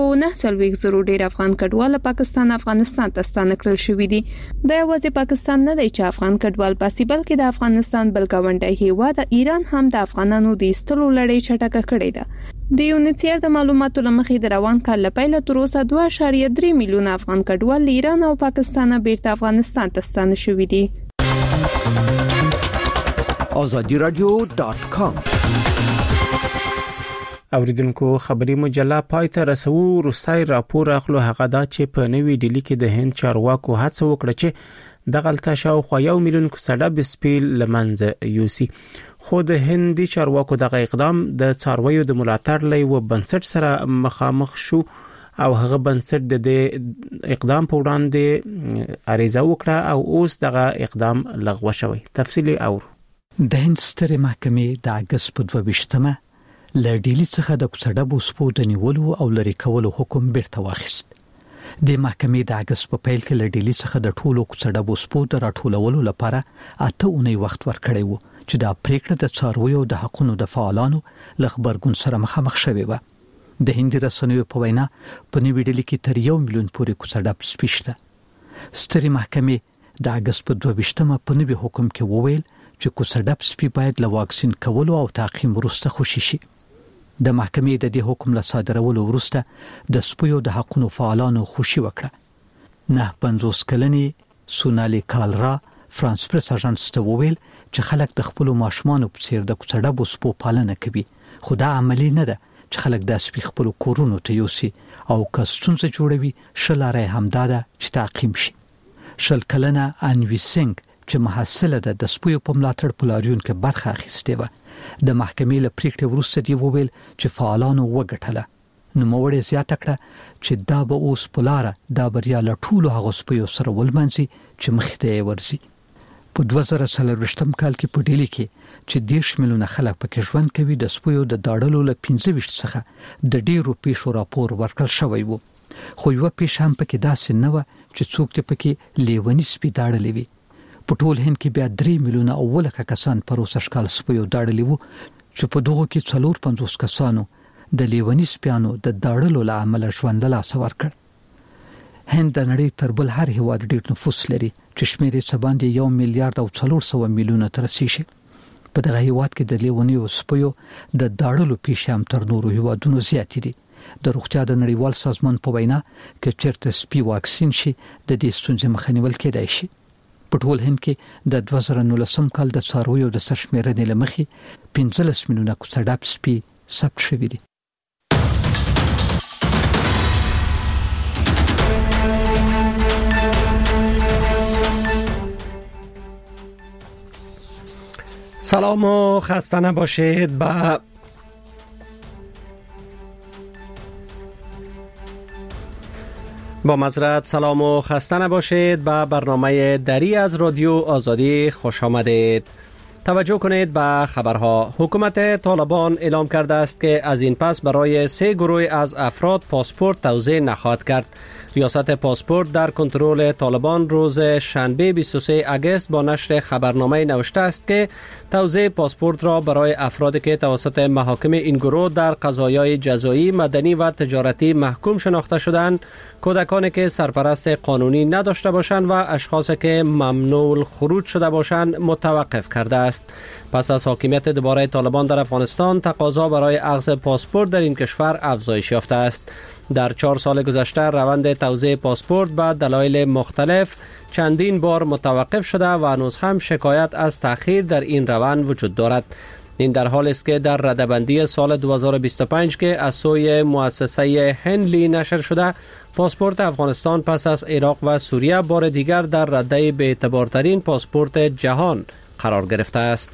309 زرو ډیر افغان کډوال افغانستان ته ستانه کړل شوې دي. د یوازې پاکستان نه دی چې افغان کډوال پاسي بلکې د افغانستان بل گاونډي هیواد ایران هم د افغانانو د ایستلو لړۍ چټکه کړې ده. د یونیسیار د معلوماتو لمخې د روان کال لپاره تر اوسه 2.3 میلیونه افغان کډوال ایران او پاکستان بیرته افغانستان ته ستانه شوي دي. azadiradio.com اوریدونکو خبري مجله پای ته رسو. روسای راپور اخلو هغه دا چې په نوې ډیلی کې د هند چارواکو هڅه وکړه چې د غلطه شاوخوا 1 میلیون کسړه بسپیل لمنځه یوسي. خو د هندي چارواکو دغه اقدام د څارویو د ملاتړ لای و بنسټ سره مخامخ شو او هغه بنسټ د اقدام په وړاندې اړیزه وکړه او اوس دغه اقدام لغوه شوی. تفصیلی اور د هند ستره محکمې د اگست په 22مه لړډیلی څخه د کڅړه بوسپو د نیولو او لری کولو حکم بیرته واخیست. د محکمې د اگست په پیل کې لړډیلی څخه د ټولو کڅړه بوسپو د راټولولو لپاره 8 اونۍ وخت ورکړی وو چې د پریکړه د څارویو د حقوقو د فعالانو لخبرګون سره مخامخ شوی و. د هندي رسنیو په وینا په نیوې ډلې کې تر 1 میلیون پورې کڅړه سپیشته. ستري محکمې د اگست په 22مه په نوي حکم کې وویل چې کڅړه سپی باید له واکسین کولو او تعقیم وروسته خوشي شي. د محکمې د دې حکم له صادرولو وروسته د سپیو د حقوقو فعالانو خوشي وکړه. 50 کلنې سونالي کالرا فرانس پریس اژانس ته وویل چې خلک د خپل ماشومانو په څیر د کڅړه بوسپو پالنه کوي. خو دا عملی نه ده چې خلک د سپي خپل کورونو ته یوسي او کستونځ جوړوي. شلاره همداده چې تعقیم شي. شل کلنه انوي سنگ چې محصله ده د سپیو په ملاتړ په لاریون کې برخه اخیسته و. د محکمې له پریکړې وروسته دی وویل چې فعالانو وګټله. نو موړې زیاته کړه چې دا به اوس په لار د بریا له ټولو هغه سپیو سره ولمنځي چې مخ ته ورځي. په 2023 کال کې په ډیلی کې چې 10 میلیونه خلک پکې ژوند کوي د سپیو د داړلو له 25 څخه د ډیرو پیښو راپور ورکړل شوی وو. خو یو پیښه هم پکې داسې نه و چې څوک ته پکې لیونی سپی داړلې وي. په ټول هند کې بیا 3 میلیونه اوله کسان پر اوسشکال سپیو داړلې وو چې په دغه کې 450 کسانو د لیونی سپیانو د داړلو له امله ژوند له لاسه ورکړ. هند د نړۍ تر بل هر هیواد ډېر نفوس لري چې شمېر یې څه باندې 1 میلیارډ او 400 میلیونه تر رسیږي. په دغه هیواد کې د لیونی سپیو د داړلو پیښې هم تر نورو هیوادونو زیاتې دي. د روغتیا د نړیوال سازمان په وینا کې چیرته سپی واکسین شي د دې ستونزې مخه نیول کېدای شي. په ټول هند کې د 2019 کال د څارویو د سرشمېرنې لمخې 15 میلیونه کوڅډاپ سپی ثبت شوي دي. سلام و خسته نباشید. با معذرت سلام و خسته نباشید. به برنامه دری از رادیو آزادی خوش آمدید. توجه کنید به خبرها. حکومت طالبان اعلام کرده است که از این پس برای 3 گروه از افراد پاسپورت توزیع نخواهد کرد. ریاست پاسپورت در کنترل طالبان روز شنبه 23 اگست با نشر خبرنامه نوشته است که توزیع پاسپورت را برای افرادی که توسط محاکم این گروه در قضایای جزایی، مدنی و تجارتی محکوم شناخته شدند، کودکانی که سرپرست قانونی نداشته باشند و اشخاصی که ممنوع الخروج شده باشند متوقف کرده است. پس از حاکمیت دوباره طالبان در افغانستان، تقاضا برای اخذ پاسپورت در این کشور افزایش یافته است. در 4 سال گذشته روند توزیع پاسپورت به دلایل مختلف چندین بار متوقف شده و هنوز هم شکایت از تأخیر در این روند وجود دارد. این در حالی است که در رده‌بندی سال 2025 که از سوی مؤسسه هنلی نشر شده، پاسپورت افغانستان پس از عراق و سوریه بار دیگر در رده بی‌اعتبارترین پاسپورت جهان قرار گرفته است.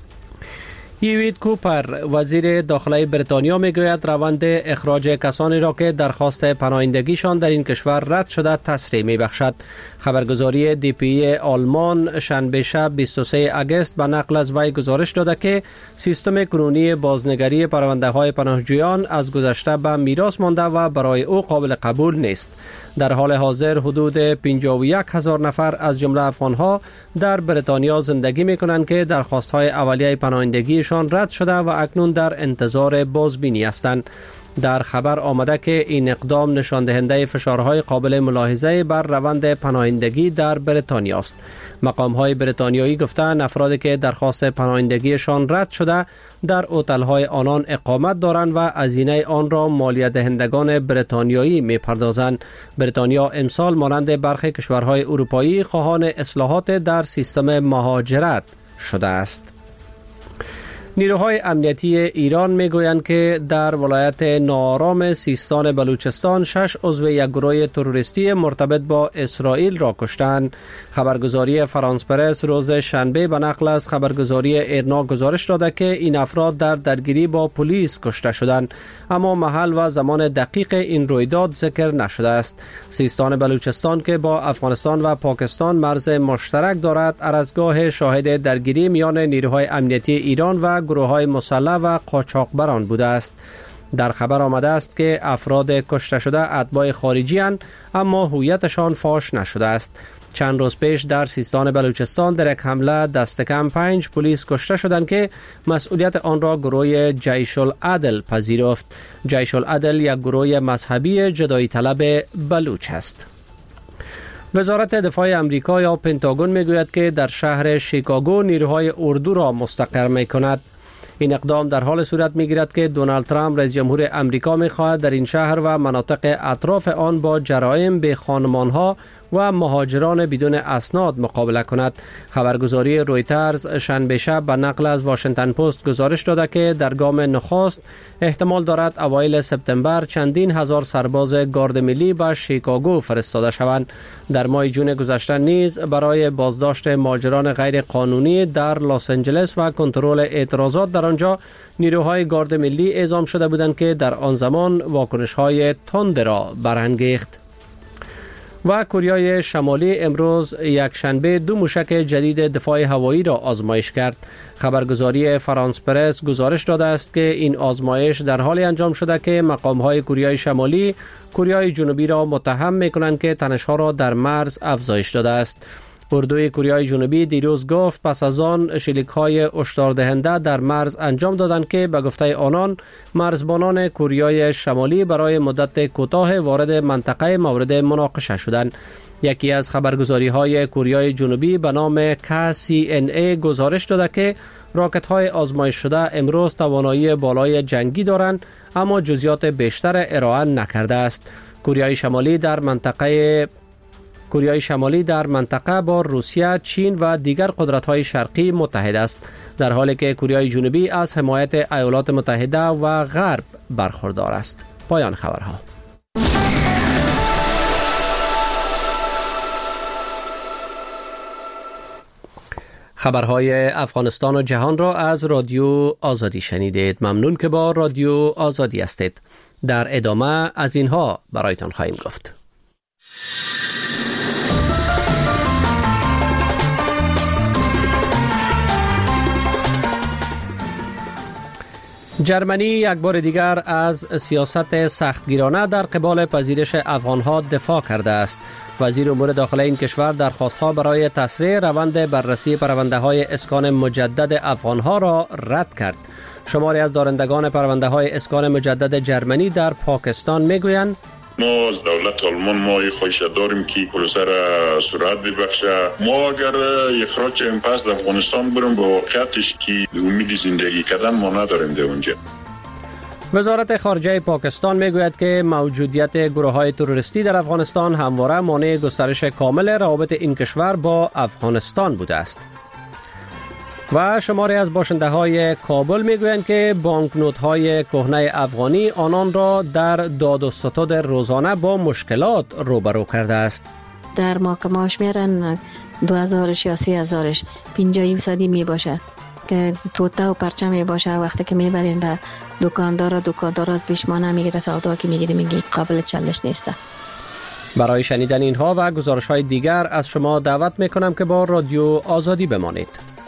ایوید کوپر وزیر داخلی بریتانیا میگوید روند اخراج کسانی را که درخواست پناهندگیشان در این کشور رد شده تسریع میبخشد. خبرگزاری DPA آلمان شنبه شب 23 اگست به نقل از وی گزارش داده که سیستم کنونی بازنگری پرونده های پناهجویان از گذشته به میراث مانده و برای او قابل قبول نیست. در حال حاضر حدود 51,000 نفر از جمله افغانها در بریتانیا زندگی میکنند که درخواست های اولیه پناهندگیشان رد شده و اکنون در انتظار بازبینی هستند. در خبر آمده که این اقدام نشان دهنده فشارهای قابل ملاحظه بر روند پناهندگی در بریتانیا است. مقام‌های بریتانیایی گفتند افرادی که درخواست پناهندگیشان رد شده در هتل‌های آنان اقامت دارند و هزینه آن را مالیه دهندگان بریتانیایی می‌پردازند. بریتانیا امسال مانند برخی کشورهای اروپایی خواهان اصلاحات در سیستم مهاجرت شده است. نیروهای امنیتی ایران میگویند که در ولایت ناآرام سیستان بلوچستان 6 عضو یک گروه تروریستی مرتبط با اسرائیل را کشتند. خبرگزاری فرانس پرس روز شنبه به نقل از خبرگزاری ایرنا گزارش داده که این افراد در درگیری با پلیس کشته شدند، اما محل و زمان دقیق این رویداد ذکر نشده است. سیستان بلوچستان که با افغانستان و پاکستان مرز مشترک دارد، ارزگاه شاهد درگیری میان نیروهای امنیتی ایران و گروه‌های مسلح و قاچاقبران بوده است. در خبر آمده است که افراد کشته شده اتباع خارجی اند، اما هویتشان فاش نشده است. چند روز پیش در سیستان بلوچستان در یک حمله دست کم 5 پلیس کشته شدند که مسئولیت آن را گروه جیش العدل پذیرفت. جیش العدل یک گروه مذهبی جدایی طلب بلوچ است. وزارت دفاع امریکا یا پنتاگون میگوید که در شهر شیکاگو نیروهای اردو را مستقر میکند. این اقدام در حال صورت میگیرد که دونالد ترامپ رئیس جمهور امریکا میخواهد در این شهر و مناطق اطراف آن با جرایم به خانمانها و مهاجران بدون اسناد مقابله کند. خبرگزاری رویترز شنبه شب به نقل از واشنگتن پست گزارش داده که در گام نخست احتمال دارد اوایل سپتامبر چندین هزار سرباز گارد ملی به شیکاگو فرستاده شوند. در ماه جون گذشته نیز برای بازداشت مهاجران غیر قانونی در لس آنجلس و کنترل اعتراضات در آنجا نیروهای گارد ملی اعزام شده بودند که در آن زمان واکنش‌های تند را برانگیخت. و کوریای شمالی امروز یک شنبه 2 موشک جدید دفاع هوایی را آزمایش کرد. خبرگزاری فرانس پرس گزارش داده است که این آزمایش در حال انجام شده که مقام‌های کوریای شمالی کوریای جنوبی را متهم می‌کنند که تنش‌ها را در مرز افزایش داده است. اردوی کوریای جنوبی دیروز گفت پس از آن شلیک‌های هشداردهنده در مرز انجام دادند که به گفته آنان مرزبانان کوریای شمالی برای مدت کوتاه وارد منطقه مورد مناقشه شدند. یکی از خبرگزاری‌های کوریای جنوبی به نام KCNA گزارش داده که راکت‌های آزمایش شده امروز توانایی بالای جنگی دارند اما جزئیات بیشتر ارائه نکرده است. کوریای شمالی در منطقه با روسیه، چین و دیگر قدرت‌های شرقی متحد است، در حالی که کوریای جنوبی از حمایت ایالات متحده و غرب برخوردار است. پایان خبرها. خبرهای افغانستان و جهان را از رادیو آزادی شنیدید. ممنون که با رادیو آزادی هستید. در ادامه از اینها برایتان خواهیم گفت. جرمنی یک بار دیگر از سیاست سختگیرانه در قبال پذیرش افغانها دفاع کرده است. وزیر امور داخلی این کشور درخواستها برای تسریع روند بررسی پرونده‌های اسکان مجدد افغانها را رد کرد. شماری از دارندگان پرونده‌های اسکان مجدد جرمنی در پاکستان میگویند ما از دولت آلمان ما خواهش داریم که پروسه را سرعت ببخشه. ما اگر اخراج این پس در افغانستان بریم به واقعیتش که امید زندگی کردن ما نداریم در اونجا. وزارت خارجه پاکستان میگوید که موجودیت گروه‌های تروریستی در افغانستان همواره مانع گسترش کامل روابط این کشور با افغانستان بوده است. و شماری از باشنده‌های کابل میگویند که بانکنوت‌های کهنه افغانی آنان را در داد و ستد روزانه با مشکلات روبرو کرده است. در محکمه‌اش میرن 2000 یا 3000 50% می باشه که توته و پرچم می باشه. وقتی که میبرین به دکاندار پیشمانه میگیره سودا که میگه قابل چالش نیست. برای شنیدن اینها و گزارش‌های دیگر از شما دعوت میکنم که با رادیو آزادی بمانید.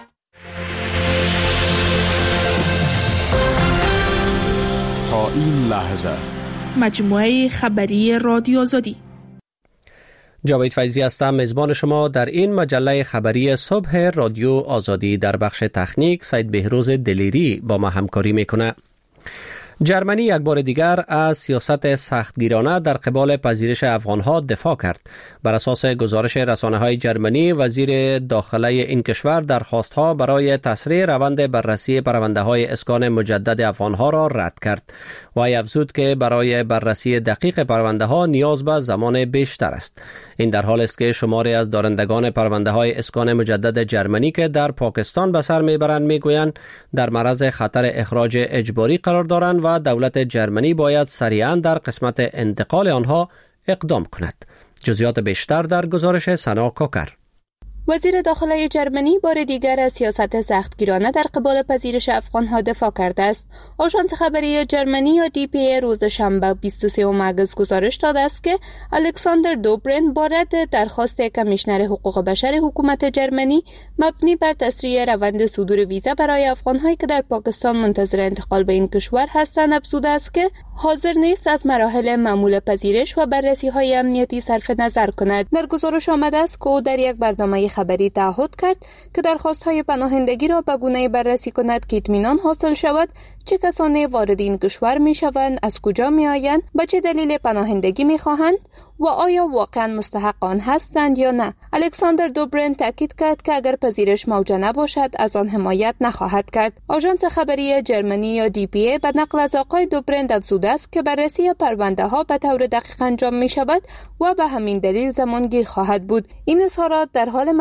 تا این لحظه مجموعه خبری رادیو آزادی. جاوید فیضی هستم، میزبان شما در این مجله خبری صبح رادیو آزادی. در بخش تکنیک سید بهروز دلیری با ما همکاری میکنه. جرمنی یک بار دیگر از سیاست سختگیرانه در قبال پذیرش افغانها دفاع کرد. بر اساس گزارش رسانه‌های جرمنی، وزیر داخلی این کشور درخواستها برای تسریع روند بررسی پرونده‌های اسکان مجدد افغانها را رد کرد و افزود که برای بررسی دقیق پرونده‌ها نیاز به زمان بیشتر است. این در حالی است که شماری از دارندگان پرونده‌های اسکان مجدد جرمنی که در پاکستان به سر میبرند میگویند در معرض خطر اخراج اجباری قرار دارند و دولت جرمنی باید سریعاً در قسمت انتقال آنها اقدام کند. جزئیات بیشتر در گزارش سنا کوکر. وزیر داخلی جرمنی بار دیگر از سیاست سختگیرانه در قبال پذیرش افغانها دفاع کرده است. آژانس خبری جرمنی یا DPA روز شنبه 23 آگوست گزارش داده است که الکساندر دوبرند بارد درخواست کمیشنر حقوق بشر حکومت جرمنی مبنی بر تسریع روند صدور ویزا برای افغانهایی که در پاکستان منتظر انتقال به این کشور هستند افزوده است که حاضر نیست از مراحل معمول پذیرش و بررسی‌های امنیتی صرف نظر کند. در گزارش آمده است که او در یک برنامه خبری تعهد کرد که درخواست‌های پناهندگی را به گونه‌ای بررسی کند که اطمینان حاصل شود چه کسانی وارد این کشور می‌شوند، از کجا می‌آیند، به چه دلیل پناهندگی می‌خواهند و آیا واقعاً مستحق آن هستند یا نه. الکساندر دوبرند تاکید کرد که اگر پذیرش موجه نباشد از آن حمایت نخواهد کرد. آژانس خبری جرمنی یا DPA به نقل از آقای دوبرند افزوده است که بررسی پرونده‌ها به طور دقیق انجام می‌شود و به همین دلیل زمانگیر خواهد بود. این اظهارات در حال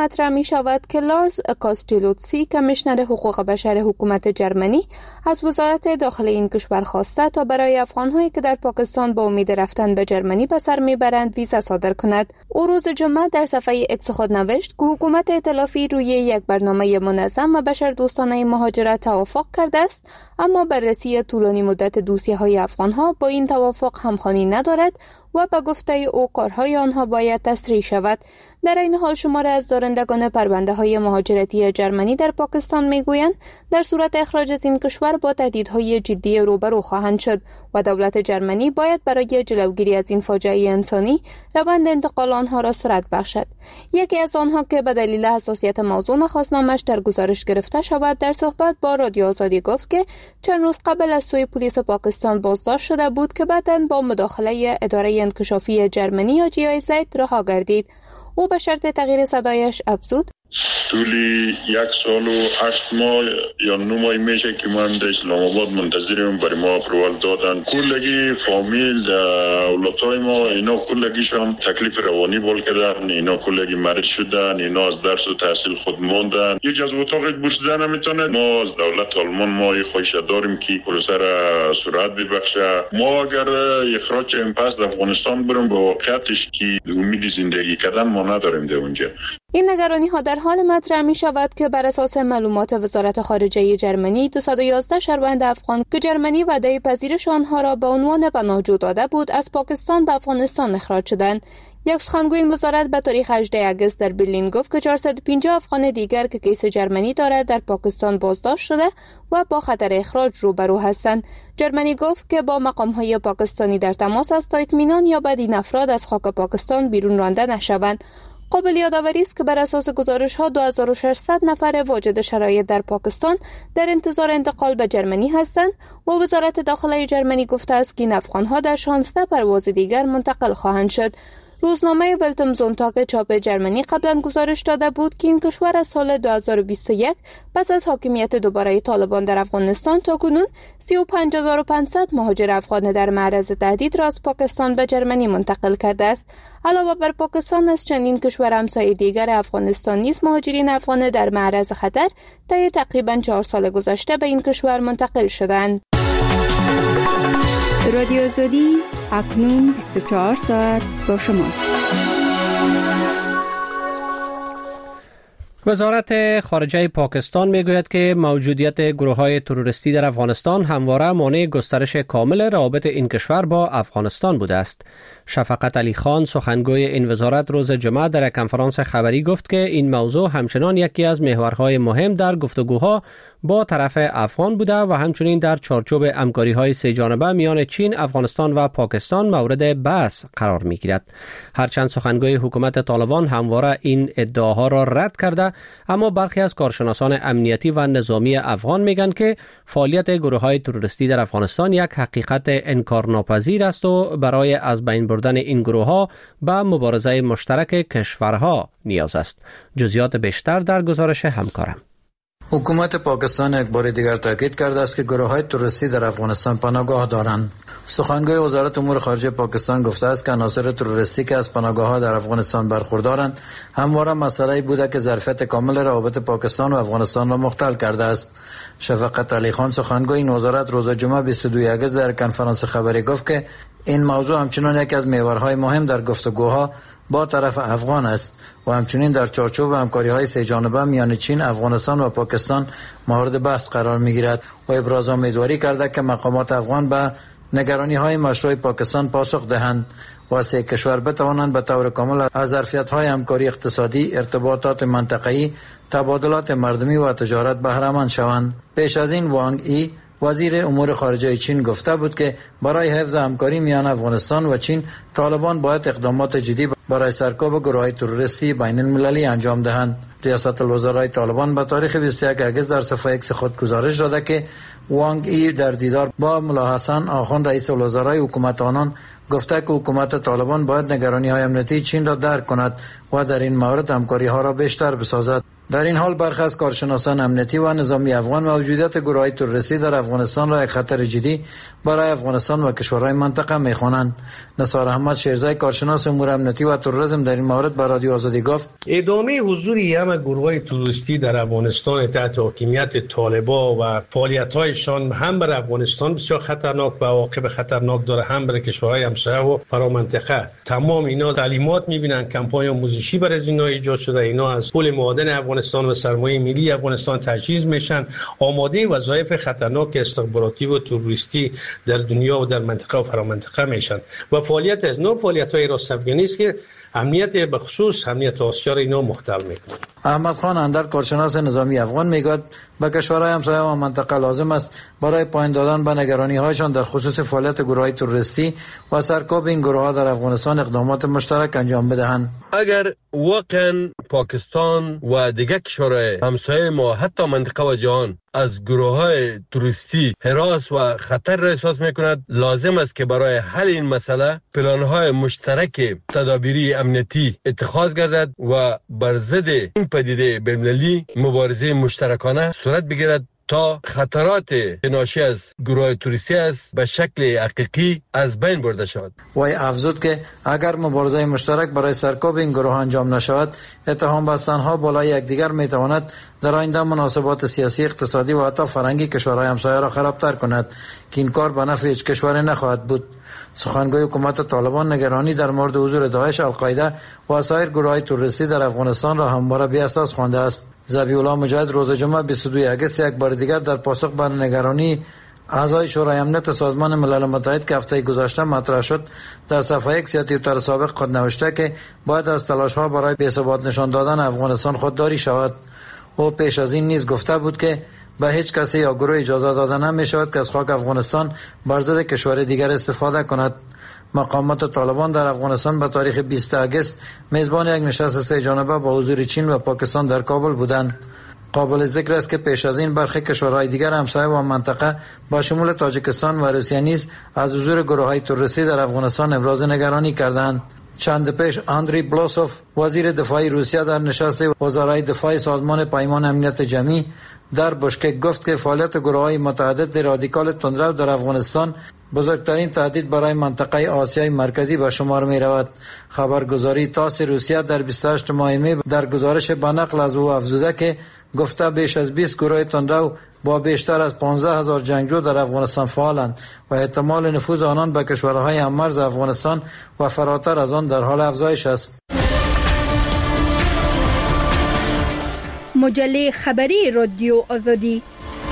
مطرح می شود که لارز کاستیلوتسی کمیشنر حقوق بشر حکومت جرمنی از وزارت داخله این کشور خواسته تا برای افغان‌هایی که در پاکستان با امید رفتن به جرمنی به سر میبرند ویزا صادر کند. او روز جمعه در صفحه اکس خود نوشت که حکومت ائتلافی روی یک برنامه منظم و بشردوستانه مهاجرت توافق کرده است، اما بررسی طولانی مدت دوسیه‌های افغان‌ها با این توافق همخوانی ندارد و به گفته او کارهای آنها باید تسریع شود. در این حال شماری از دارندگان پرونده‌های مهاجرتی جرمنی در پاکستان میگویند در صورت اخراج از این کشور با تهدیدهای جدی روبرو خواهند شد و دولت جرمنی باید برای جلوگیری از این فاجعه انسانی روند انتقال آنها را سرعت بخشد. یکی از آنها که به دلیل حساسیت موضوع نخواست نامش در گزارش گرفته شود، در صحبت با رادیو آزادی گفت که چند روز قبل از سوی پلیس پاکستان بازداشت شده بود که بعداً با مداخله اداره انکشافی جرمنی یا GIZ رها گردید. او به شرط تغییر صدایش افزود: طولی 1 سال و 8 ماه یا 9 ماه میشه که من در اسلام آباد منتظریم، برای ما اپروال دادن. کلگی فامیل اولادای ما اینا کلگیشان تکلیف روانی بول کردن، اینا کلگی مرد شدن، اینا از درس و تحصیل خود موندن. یک از اتاق بورسیده نمیتونه. ما از دولت آلمان ما خواهش داریم که پروسه را سرعت ببخشه. ما اگر اخراج این پس در افغانستان بریم به واقعیتش که امید زندگی کردن ما نداریم در اونجا. این نگرانی ها در حال مطرح می شود که بر اساس معلومات وزارت خارجه جرمنی 211 شهروند افغان که جرمنی وعده پذیرش آنها را به عنوان پناهجو داده بود از پاکستان به افغانستان اخراج شدند. یک سخنگوی این وزارت به تاریخ 18 اگست در برلین گفت که 450 افغان دیگر که کیس جرمنی دارد در پاکستان بازداشت شده و با خطر اخراج روبرو هستند. جرمنی گفت که با مقام‌های پاکستانی در تماس است تا اطمینان یابد این افراد از خاک پاکستان بیرون رانده نشوند. قابل یادآوری است که بر اساس گزارش‌ها 2600 نفر واجد شرایط در پاکستان در انتظار انتقال به جرمنی هستند و وزارت داخله جرمنی گفته است که این افغان‌ها در 16 پرواز دیگر منتقل خواهند شد. روزنامه ولتمزونتاگ چاپ جرمنی قبلا گزارش داده بود که این کشور از سال 2021 پس از حاکمیت دوباره طالبان در افغانستان تاکنون 35500 مهاجر افغان در معرض تهدید را از پاکستان به جرمنی منتقل کرده است. علاوه بر پاکستان از چندین کشور همسایه دیگر افغانستان نیز مهاجرین افغان در معرض خطر طی تقریبا 4 سال گذشته به این کشور منتقل شدند. رادیو آزادی اکنون 24 ساعت با شماست. وزارت خارجه پاکستان میگوید که موجودیت گروه‌های تروریستی در افغانستان همواره مانع گسترش کامل روابط این کشور با افغانستان بوده است. شفقت علی خان سخنگوی این وزارت روز جمعه در یک کنفرانس خبری گفت که این موضوع همچنان یکی از محورهای مهم در گفتگوها با طرف افغان بوده و همچنین در چارچوب همکاری‌های سه جانبه میان چین، افغانستان و پاکستان مورد بحث قرار می‌گیرد. هرچند سخنگوی حکومت طالبان همواره این ادعاها را رد کرده، اما برخی از کارشناسان امنیتی و نظامی افغان میگن که فعالیت گروه‌های تروریستی در افغانستان یک حقیقت انکارناپذیر است و برای از بین بردن این گروه‌ها به مبارزه مشترک کشورها نیاز است. جزئیات بیشتر در گزارش همکارم. حکومت پاکستان یک بار دیگر تاکید کرده است که گروه‌های تروریستی در افغانستان پناهگاه دارند. سخنگوی وزارت امور خارجه پاکستان گفته است که عناصر تروریستی که از پناهگاه‌ها در افغانستان برخوردارند همواره مسئله‌ای بوده که ظرفیت کامل روابط پاکستان و افغانستان را مختل کرده است. شفقت علی خان سخنگوی این وزارت روز جمعه 22 اگست در کنفرانس خبری گفت که این موضوع همچنان یکی از محورهای مهم در گفتگوها با طرف افغان است و همچنین در چارچوب همکاری‌های سه جانبه میان چین، افغانستان و پاکستان مورد بحث قرار می‌گیرد و ابراز امیدواری کرده که مقامات افغان به نگرانی‌های مشروع پاکستان پاسخ دهند و سه کشور بتوانند به طور کامل از ظرفیت‌های همکاری اقتصادی، ارتباطات منطقه‌ای، تبادلات مردمی و تجارت بهره مند شوند. پیش از این وانگ ای وزیر امور خارجه چین گفته بود که برای حفظ همکاری میان افغانستان و چین طالبان باید اقدامات جدی برای سرکوب گروه‌های تروریستی بین المللی انجام دهند. ریاست الوزرای طالبان به تاریخ 21 اگست در صفحه اکس خود گزارش داده که وانگ ای در دیدار با ملا حسن آخوند رئیس الوزرای حکومت آنان گفته که حکومت طالبان باید نگرانی‌های امنیتی چین را درک کند و در این مورد همکاری‌ها را بیشتر بسازد. در این حال برخی از کارشناسان امنیتی و نظامی افغان موجودیت گروه‌های تروریستی در افغانستان را یک خطر جدی برای افغانستان و کشورهای منطقه می‌خوانند. نثار احمد شیرزای کارشناس امور امنیتی و تروریسم در این مورد به رادیو آزادی گفت: ادامه حضور همه گروه‌های تروریستی در افغانستان تحت حاکمیت طالبان و فعالیت‌هایشان هم بر افغانستان بسیار خطرناک و عواقب خطرناک داره، هم بر کشورهای همسایه و فرامنطقه. تمام اینا تعلیمات می‌بینن، کمپاین آموزشی برای از اینا ایجاد شده. اینا از پول معادن افغانستان و سرمایه ملی افغانستان تجهیز میشن، آماده وظایف خطرناک استخباراتی و تروریستی در دنیا و در منطقه و فرامنطقه میشن و فعالیت از نوع فعالیت‌های راست افغانی است که امنیت به خصوص امنیت آسیا را اینا مختل میکنه. احمد خان اندر کارشناس نظامی افغان میگوید به کشورهای همسایه و منطقه لازم است برای پایین دادن به نگرانی‌هایشان در خصوص فعالیت گروه‌های تروریستی و سرکوب این گروه‌ها در افغانستان اقدامات مشترک انجام بدهند. اگر واقعا پاکستان و دیگر کشورهای همسایه ما حتی منطقه و جهان از گروه‌های تروریستی هراس و خطر را احساس می‌کند، لازم است که برای حل این مسئله پلان‌های مشترک تدابیری امنیتی اتخاذ گردد و بر ضد این پدیده بین‌المللی مبارزه مشترکانه صورت بگیرد تا خطرات ناشی از گروه تروریستی است به شکل حقیقی از بین برده شود. وی افزود که اگر مبارزه مشترک برای سرکوب این گروه انجام نشود، اتهام بستنها بالای یکدیگر میتواند در آینده مناسبات سیاسی، اقتصادی و حتی فرهنگی کشورهای همسایه را خرابتر کند که این کار به نفع هیچ کشوری نخواهد بود. سخنگوی حکومت طالبان نگرانی در مورد حضور داعش، القاعده و سایر گروه‌های تروریستی در افغانستان را همواره بی اساس خوانده است. ذبیح الله مجاهد روز جمعه 22 اگست یک بار دیگر در پاسخ بر نگرانی اعضای شورای امنیت سازمان ملل متحد که هفته گذشته مطرح شد، در صفحه ایکس یا توییتر سابق خود نوشته که باید از تلاش‌ها برای بی‌ثبات نشان دادن افغانستان خودداری شود. او پیش از این نیز گفته بود که به هیچ کسی یا گروه اجازه داده نمی‌شود که از خاک افغانستان بر ضد کشور دیگر استفاده کند. مقامات طالبان در افغانستان به تاریخ 20 اگست میزبان یک نشست سه جانبه با حضور چین و پاکستان در کابل بودند. قابل ذکر است که پیش از این برخی کشورهای دیگر همسایه و منطقه با شمول تاجیکستان و روسیه نیز از حضور گروه‌های تروریستی در افغانستان ابراز نگرانی کردند. چند پیش آندری بلوسوف وزیر دفاع روسیه در نشست وزرای دفاع سازمان پیمان امنیت جمعی در بشکک گفت که فعالیت گروه‌های متعدد رادیکال تندرو در افغانستان بزرگترین تهدید برای منطقه آسیای مرکزی به شمار می رود. خبرگزاری تاس روسیه در 28 ماه می در گزارش به نقل از او افزوده که گفته بیش از 20 گروه تندرو با بیشتر از 15,000 جنگجو در افغانستان فعالند و احتمال نفوذ آنان به کشورهای هممرز افغانستان و فراتر از آن در حال افزایش است. مجله خبری رادیو آزادی.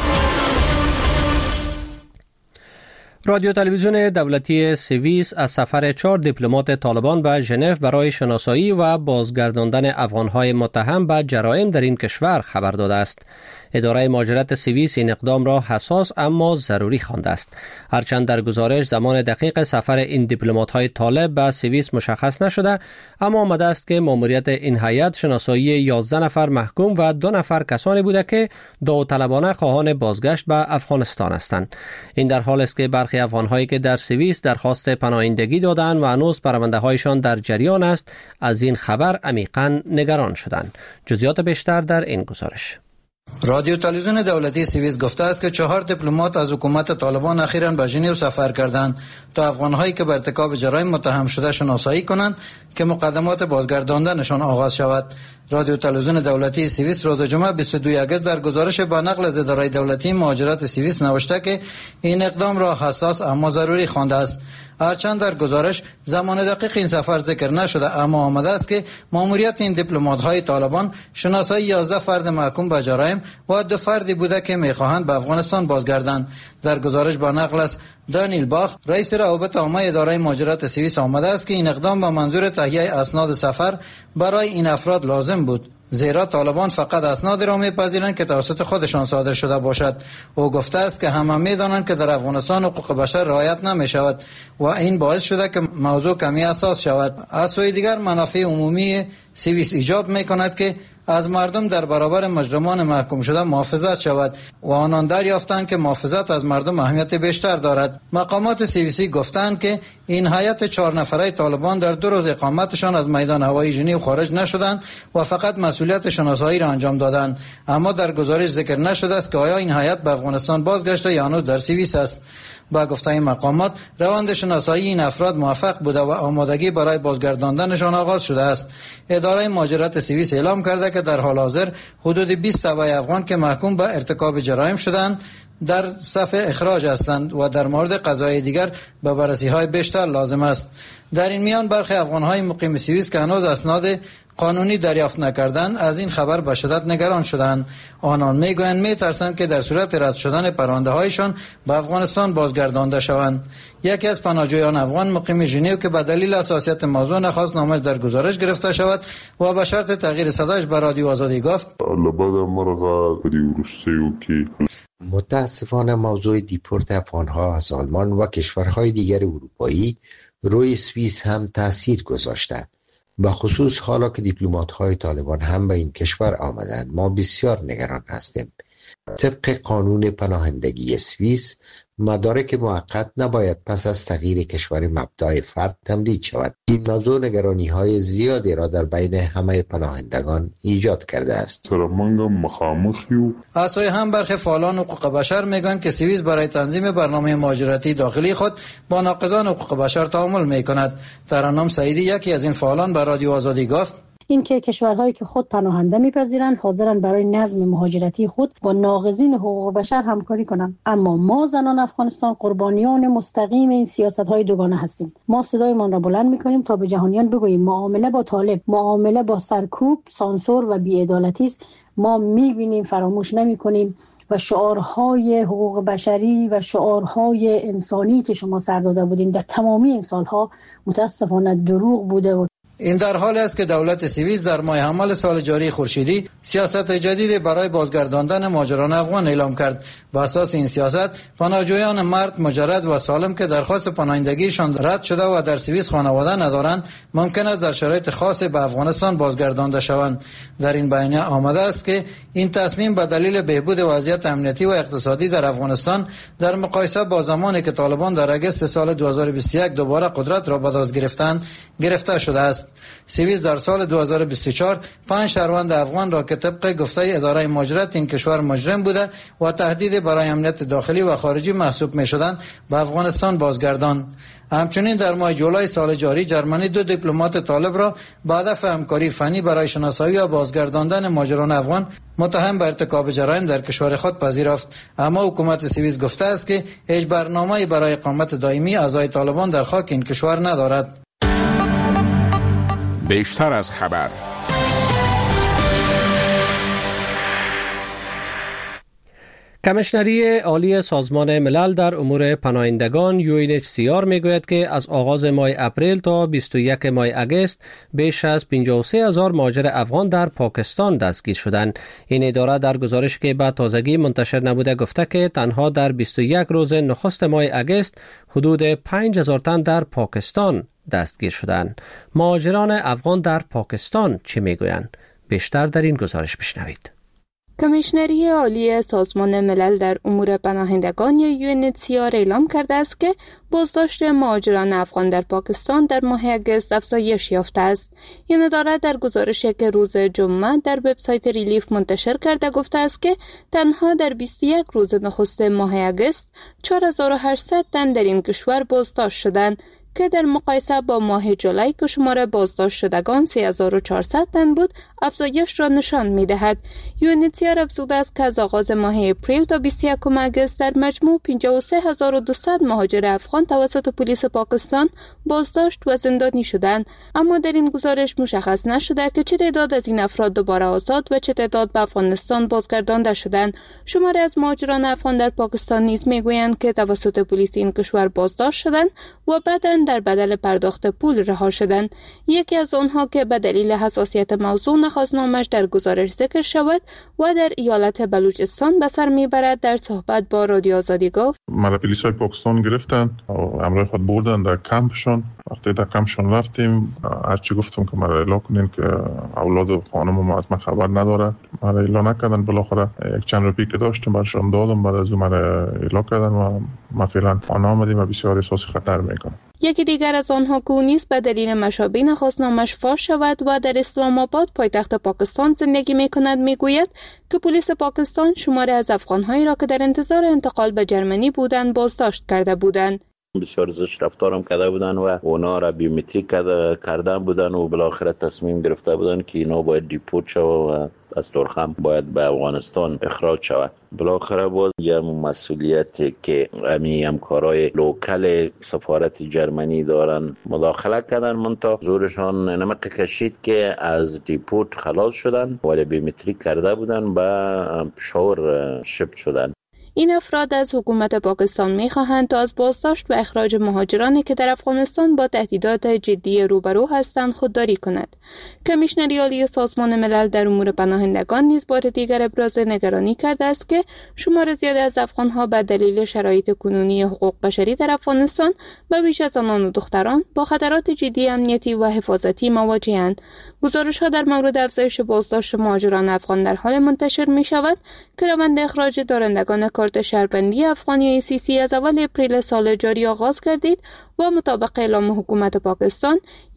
رادیو تلویزیون دولتی سوئیس از سفر 4 دیپلمات طالبان به ژنو برای شناسایی و بازگرداندن افغان‌های متهم به جرایم در این کشور خبر داده است. اداره مهاجرت سوئیس این اقدام را حساس اما ضروری خوانده است. هرچند در گزارش زمان دقیق سفر این دیپلمات‌های طالب به سوئیس مشخص نشده، اما آمده است که ماموریت این هیئت شناسایی 11 نفر محکوم و 2 نفر کسانی بوده که داوطلبانه خواهان بازگشت به افغانستان هستند. این در حال است که برخی افغان‌هایی که در سوئیس درخواست پناهندگی دادند و هنوز پرونده‌هایشان در جریان است، از این خبر عمیقاً نگران شدند. جزئیات بیشتر در این گزارش. رادیو تلویزیون دولتی سوئیس گفته است که 4 دیپلمات از حکومت طالبان اخیراً به ژنو سفر کردند تا افغان‌هایی که به ارتکاب جرایم متهم شده شناسایی کنند که مقدمات بازگرداندنشان آغاز شود. رادیو تلویزیون دولتی سوئیس روز جمعه 22 اگست در گزارش با نقل از اداره دولتی مهاجرت سوئیس نوشته که این اقدام را حساس اما ضروری خوانده است. هرچند در گزارش زمان دقیق این سفر ذکر نشده، اما آمده است که ماموریت این دیپلمات‌های طالبان شناسایی 11 فرد محکوم به جرایم و 2 فردی بوده که می‌خواهند به افغانستان بازگردند. در گزارش با نقل از دانیل باخ رئیس روابط عامه اداره مهاجرت سوئیس آمده است که این اقدام به منظور تهیه اسناد سفر برای این افراد لازم بود، زیرا طالبان فقط اسناد را می‌پذیرند که توسط خودشان صادر شده باشد. او گفته است که همه می‌دانند که در افغانستان حقوق بشر رعایت نمی‌شود و این باعث شده که موضوع کمی حساس شود. از سوی دیگر منافع عمومی سوئیس ایجاب می‌کند که از مردم در برابر مجرمان محکوم شده محافظت شود و آنان دریافتند که محافظت از مردم اهمیت بیشتر دارد. مقامات CVC گفتند که این هیئت 4 نفره طالبان در 2 روز اقامتشان از میدان هوایی ژنو خارج نشدند و فقط مسئولیت شناسایی را انجام دادند، اما در گزارش ذکر نشده است که آیا این هیئت به افغانستان بازگشته یا هنوز در CVC است. با گفته این مقامات روند شناسایی این افراد موفق بوده و آمادگی برای بازگرداندنشان آغاز شده است. اداره مهاجرت CVC اعلام کرده که در حال حاضر حدود 20 تبع افغان که محکوم به ارتکاب جرایم شدند در صف اخراج هستند و در مورد قضايا دیگر به بررسی‌های بیشتر لازم است. در این میان برخی افغان‌های مقیم سوئیس که هنوز اسناد قانونی دریافت نکردند از این خبر به شدت نگران شدند. آنان میگویند میترسند که در صورت رد شدن پرونده‌هایشان به افغانستان بازگردانده شوند. یکی از پناهجویان افغان مقیم ژنو که به دلیل حساسیت موضوع نخواست نامش در گزارش گرفته شود و به شرط تغییر صدایش به رادیو آزادی گفت: متاسفانه موضوع دیپورت افغان‌ها از آلمان و کشورهای دیگر اروپایی روی سوئیس هم تاثیر گذاشته. به خصوص حالا که دیپلمات‌های طالبان هم به این کشور آمدند ما بسیار نگران هستیم. طبق قانون پناهندگی سوئیس مدارک موقت نباید پس از تغییر کشور مبدأ فرد تمدید شود. این موضوع نگرانی‌های زیادی را در بین همه پناهندگان ایجاد کرده است. از سوی هم برخی فعالان حقوق بشر میگن که سوئیس برای تنظیم برنامه مهاجرتی داخلی خود با ناقضان حقوق بشر تعامل میکند. ترنم سعیدی یکی از این فعالان به رادیو آزادی گفت: اینکه کشورهایی که خود پناهنده میپذیرند حاضرن برای نظم مهاجرتی خود با ناقضین حقوق بشر همکاری کنند، اما ما زنان افغانستان قربانیان مستقیم این سیاست‌های دوگانه هستیم. ما صدایمان را بلند می‌کنیم تا به جهانیان بگوییم معامله با طالب معامله با سرکوب، سانسور و بی‌عدالتی است. ما می‌بینیم، فراموش نمی‌کنیم و شعارهای حقوق بشری و شعارهای انسانی که شما سر داده بودین در تمامی این سالها متاسفانه دروغ بوده و این در حالی است که دولت سوئیس در ماه حمل سال جاری خورشیدی سیاست جدیدی برای بازگرداندن مهاجران افغان اعلام کرد. بر اساس این سیاست پناهجویان مرد مجرد و سالم که درخواست پناهندگیشان رد شده و در سوئیس خانواده ندارند ممکن است در شرایط خاص به افغانستان بازگردانده شوند. در این بیانیه آمده است که این تصمیم به دلیل بهبود وضعیت امنیتی و اقتصادی در افغانستان در مقایسه با زمانی که طالبان در اگست سال 2021 دوباره قدرت را به دست گرفتند گرفته شده است. سوئیس در سال 2024 5 شهروند افغان را که طبق گفته اداره مهاجرت این کشور مجرم بوده و تهدید برای امنیت داخلی و خارجی محسوب می‌شدند به افغانستان بازگرداند. همچنین در ماه جولای سال جاری جرمنی 2 دیپلمات طالب را به هدف همکاری فنی برای شناسایی و بازگرداندن مهاجران افغان متهم به ارتکاب جرایم در کشور خود پذیرفت، اما حکومت سوئیس گفته است که هیچ برنامه‌ای برای اقامت دائمی اعضای طالبان در خاک این کشور ندارد. بیشتر از خبر. کمیشنری عالی سازمان ملل در امور پناهندگان UNHCR میگوید که از آغاز ماه اپریل تا 21 ماه اگست بیش از 53,000 مهاجر افغان در پاکستان دستگیر شدند. این اداره در گزارش که به تازگی منتشر نبوده گفته که تنها در 21 روز نخست ماه اگست حدود 5,000 تن در پاکستان دستگیر شدند. مهاجران افغان در پاکستان چه میگویند؟ بیشتر در این گزارش بشنوید. کمیشنری عالی سازمان ملل در امور پناهندگان یا UNHCR اعلام کرده است که بازداشت مهاجران افغان در پاکستان در ماه اگست افزایش یافته است. این اداره در گزارشی که روز جمعه در وبسایت ریلیف منتشر کرده گفته است که تنها در 21 روز نخست ماه اگست 4,800 تن در این کشور بازداشت شدند که در مقایسه با ماه جولای که شمار بازداشت شدگان 3,400 تن بود افزایش را نشان می‌دهد. UNHCR افزوده است که از آغاز ماه اپریل تا 21 اگست در مجموع 53,200 مهاجر افغان توسط پلیس پاکستان بازداشت و زندانی شدند، اما در این گزارش مشخص نشده که چه تعداد از این افراد دوباره آزاد و چه تعداد به افغانستان بازگردانده شدند. شماری از مهاجران افغان در پاکستان نیز میگویند که توسط پلیس این کشور بازداشت شدند و بعداً در بدل پرداخت پول رها شدند. یکی از آنها که به دلیل حساسیت موضوع خواستنامش در گزارش ذکر شود و در ایالت بلوچستان به سر میبرد، در صحبت با رادیو آزادی گفت: مرا پلیسای پاکستان گرفتن و همراه خود بردن در کمپشون. وقتی در کمپشون رفتیم هرچی گفتم که مرا اعلام کنین که اولاد و خانم و من خبر نداره، مرا اعلام نکردن. بالاخره یک چند روپی که داشتم برشان دادم، بعد از اون مرا اعلام کردن و ما فعلا خانه آمدیم و بسیار احساس خطر میکنم. یکی دیگر از آنها که نیز به دلیل مشابه خواستنامش فاش شود و در اسلام آباد پایتخت پاکستان زندگی میکند میگوید که پلیس پاکستان شماری از افغانهایی را که در انتظار انتقال به جرمنی بودند بازداشت کرده بودند. بسیار زشت رفتارم کرده بودن و اونا را بیومتریک کردن بودن و بالاخره تصمیم گرفته بودن که اینا باید دیپورت شود و از ترخم باید به افغانستان اخراج شود. بالاخره باز یه مسئولیتی که همکارای لوکل سفارت جرمنی دارن مداخله کردن، منتها زورشان نمک کشید که از دیپورت خلاص شدن ولی بیومتریک کرده بودن به پشاور شپ شدن. این افراد از حکومت پاکستان می‌خواهند تا از بازداشت و اخراج مهاجرانی که در افغانستان با تهدیدات جدی روبرو هستند خودداری کند. کمیشنر عالی سازمان ملل در امور پناهندگان نیز بار دیگر ابراز نگرانی کرده است که شمار زیادی از افغان‌ها به دلیل شرایط کنونی حقوق بشری در افغانستان و بیش از زنان و دختران با خطرات جدی امنیتی و حفاظتی مواجه‌اند. گزارش‌ها در مورد افزایش بازداشت مهاجران افغان در حال منتشر می‌شود که روند اخراج دارندگان کارت شهروندی افغانی ICC از اول اپریل سال جاری آغاز گردید و مطابق اعلام حکومت پاکستان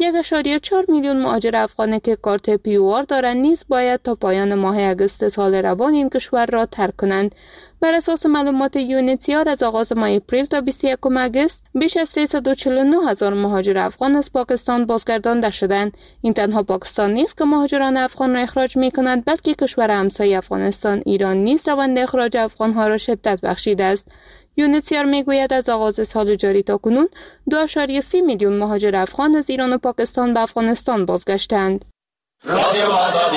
1.4 میلیون مهاجر افغانی که کارت POR دارند نیز باید تا پایان ماه اگست سال روان این کشور را ترک کنند. بر اساس معلومات UNHCR از آغاز ماه اپریل تا 21 اگست بیش از 349,000 مهاجر افغان از پاکستان بازگردانده شدند. این تنها پاکستان نیست که مهاجران افغان را اخراج می‌کند، بلکه کشور همسایه افغانستان ایران نیز روند اخراج افغان‌ها را شدت بخشیده است. UNHCR میگوید از آغاز سال جاری تا کنون 2.3 میلیون مهاجر افغان از ایران و پاکستان به افغانستان بازگشتند. رادیو آزادی.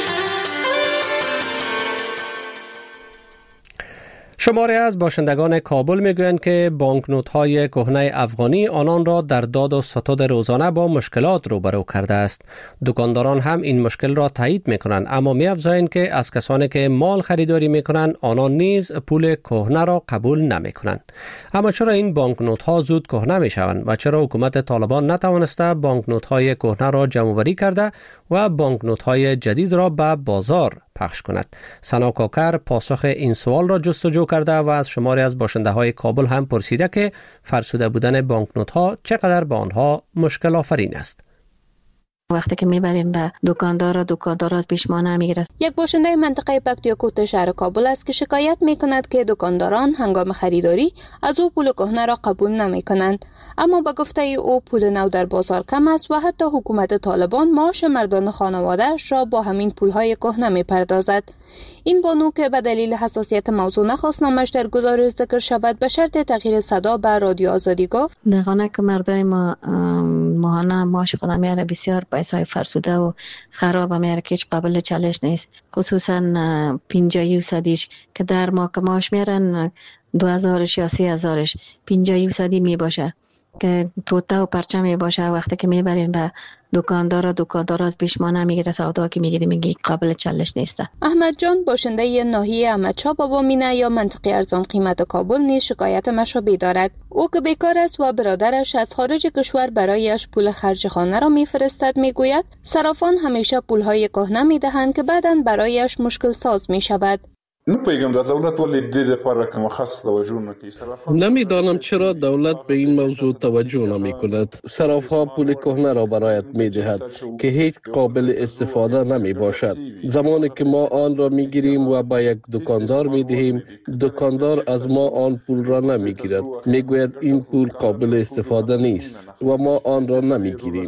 شماری از باشندگان کابل میگویند که بانکنوت‌های کهنه افغانی آنان را در داد و ستد روزانه با مشکلات روبرو کرده است. دکانداران هم این مشکل را تایید میکنند، اما می‌افزایند که از کسانی که مال خریداری میکنند آنان نیز پول کهنه را قبول نمیکنند. اما چرا این بانکنوت‌ها زود کهنه میشوند و چرا حکومت طالبان نتوانسته بانکنوت‌های کهنه را جمع‌آوری کرده و بانکنوت‌های جدید را به بازار پخش کند؟ سنا کاکر پاسخ این سوال را جستجو کرده و از شماری از باشنده‌های کابل هم پرسیده که فرسوده بودن بانکنوت‌ها چقدر به آنها مشکل آفرین است. وقتی که میبریم به دکاندار از پیش ما نمیگیره. یک باشنده منطقه پکتیاکوت شهر کابل است که شکایت میکند که دکانداران هنگام خریداری از او پول کهنه را قبول نمیکنند، اما به گفته او پول نو در بازار کم است و حتی حکومت طالبان معاش مردان خانواده‌اش را با همین پولهای کهنه میپردازد. این بانو که به دلیل حساسیت موضوع نخواست نامش در گزارش ذکر شود به شرط تغییر صدا به رادیو آزادی گفت: دقیقاً که مردای ما ماهانه معاش خودم میاره بسیار پیسای فرسوده و خراب میاره که هیچ قابل چالش نیست، خصوصا 50% که در ما که معاش میارن 2000 یا 3000 50% میباشه که توته و پرچم میباشه. وقتی که میبرین به دکاندار از پیش ما نمیگیره، سودا که میگیری قابل چالش نیست. احمد جان باشنده ناحیه احمدشاه بابا مینه یا منطقه ارزان قیمت کابل نیز شکایت مشابه دارد. او که بیکار است و برادرش از خارج کشور برایش پول خرج خانه را میفرستد میگوید صرافان همیشه پولهای کهنه میدهند که بعداً برایش مشکل ساز میشود. نمیدانم چرا دولت به این موضوع توجه نمی کند. صراف‌ها پول کهنه را برایت می دهد که هیچ قابل استفاده نمی باشد. زمانی که ما آن را می گیریم و با یک دکاندار می دهیم، دکاندار از ما آن پول را نمی گیرد. می گوید این پول قابل استفاده نیست و ما آن را نمی گیریم.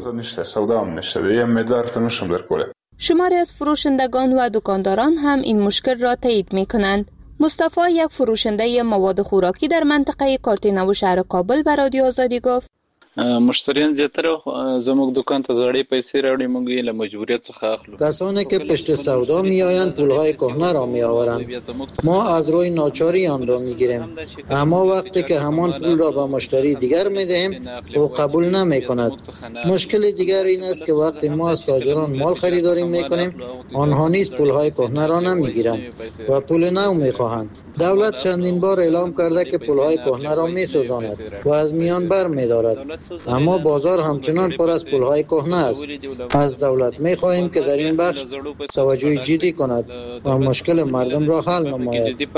شماری از فروشندگان و دکانداران هم این مشکل را تایید می کنند. مصطفی یک فروشنده مواد خوراکی در منطقه کارتینو شهر کابل به رادیو آزادی گفت: مشتریان زیاتره زموږ دکان ته زړې پیسې راوړي، موږ یې له مجبوریت څخه اخلو. کسانی که پشت سودا میآیند پولهای کهنه را میآورند. ما از روی ناچاری آن را میگیریم، اما وقتی که همان پول را به مشتری دیگر میدهیم او قبول نمیکند. مشکل دیگر این است که وقتی ما از تاجران مال خریداری میکنیم آنها نیز پولهای کهنه را نمیگیرند و پول نو میخواهند. دولت چندین بار اعلام کرده که پولهای کهنه را میسوزاند و از میان بر میدارد، اما بازار همچنان پر از پولهای کهنه است. از دولت میخواهیم که در این بخش توجه جدی کند و مشکل مردم را حل نماید.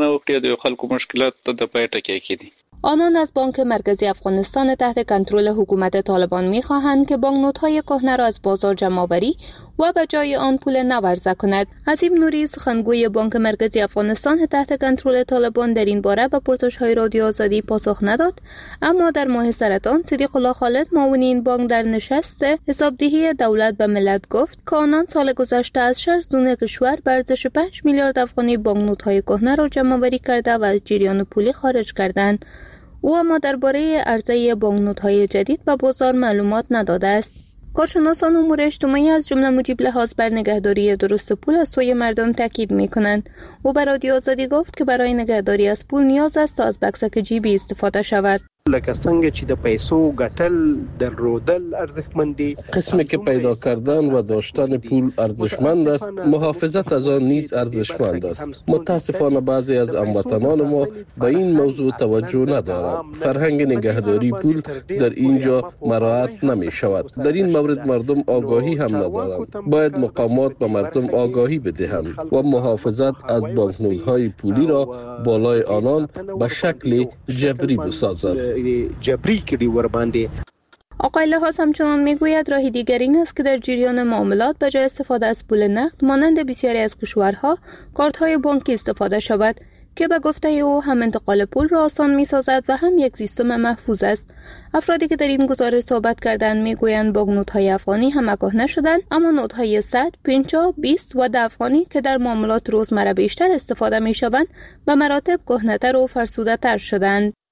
آنان از بانک مرکزی افغانستان تحت کنترل حکومت طالبان می‌خواهند که بانکنوت‌های کهنه را از بازار جمع‌آوری و به جای آن پول نو عرضه کند. عظیم نوری سخنگوی بانک مرکزی افغانستان تحت کنترل طالبان در این باره به پرسش‌های رادیو آزادی پاسخ نداد، اما در ماه سرطان صدیق الله خالد معاون این بانک در نشست حسابدهی دولت به ملت گفت که آنان سال گذشته از 6 زون کشور به ارزش 5 میلیارد افغانی بانکنوت‌های کهنه را جمع‌آوری کرده و از جریان پولی خارج کردند. او اما درباره عرضه بانکنوت‌های جدید به بازار معلومات نداده است. کارشناسان امور اجتماعی از جمله مجیب لحاظ بر نگهداری درست پول از سوی مردم تاکید می‌کنند. او به رادیو آزادی گفت که برای نگهداری از پول نیاز است تا از بکسک جیبی استفاده شود. لکه څنګه چې د پیسو ګټل درلودل ارزښتمند دي، قسمی که پیدا کردن و داشتن پول ارزشمند است، محافظت از آن نیز ارزشمند است. متاسفانه بعضی از هموطنان ما به این موضوع توجه ندارند. فرهنگ نگهداری پول در اینجا مراعات نمی شود. در این مورد مردم آگاهی هم ندارند. باید مقامات به مردم آگاهی بدهند و محافظت از بانکنوت‌های پولی را بالای آنان به شکل جبری بسازند. جبری کړي ور باندې. آقای لحاظ همچنان میگوید راه دیگر این است که در جریان معاملات به جای استفاده از پول نقد مانند بسیاری از کشورها کارت‌های بانکی استفاده شود که به گفته او هم انتقال پول را آسان می‌سازد و هم یک سیستم محفوظ است. افرادی که در این گزارش صحبت کردند میگویند بانکنوت‌های افغانی هم کهنه شدند، اما نوت‌های 100، 50، 20 و 10 افغانی که در معاملات روزمره بیشتر استفاده می‌شوند به مراتب کهنه‌تر و فرسوده‌تر شدند.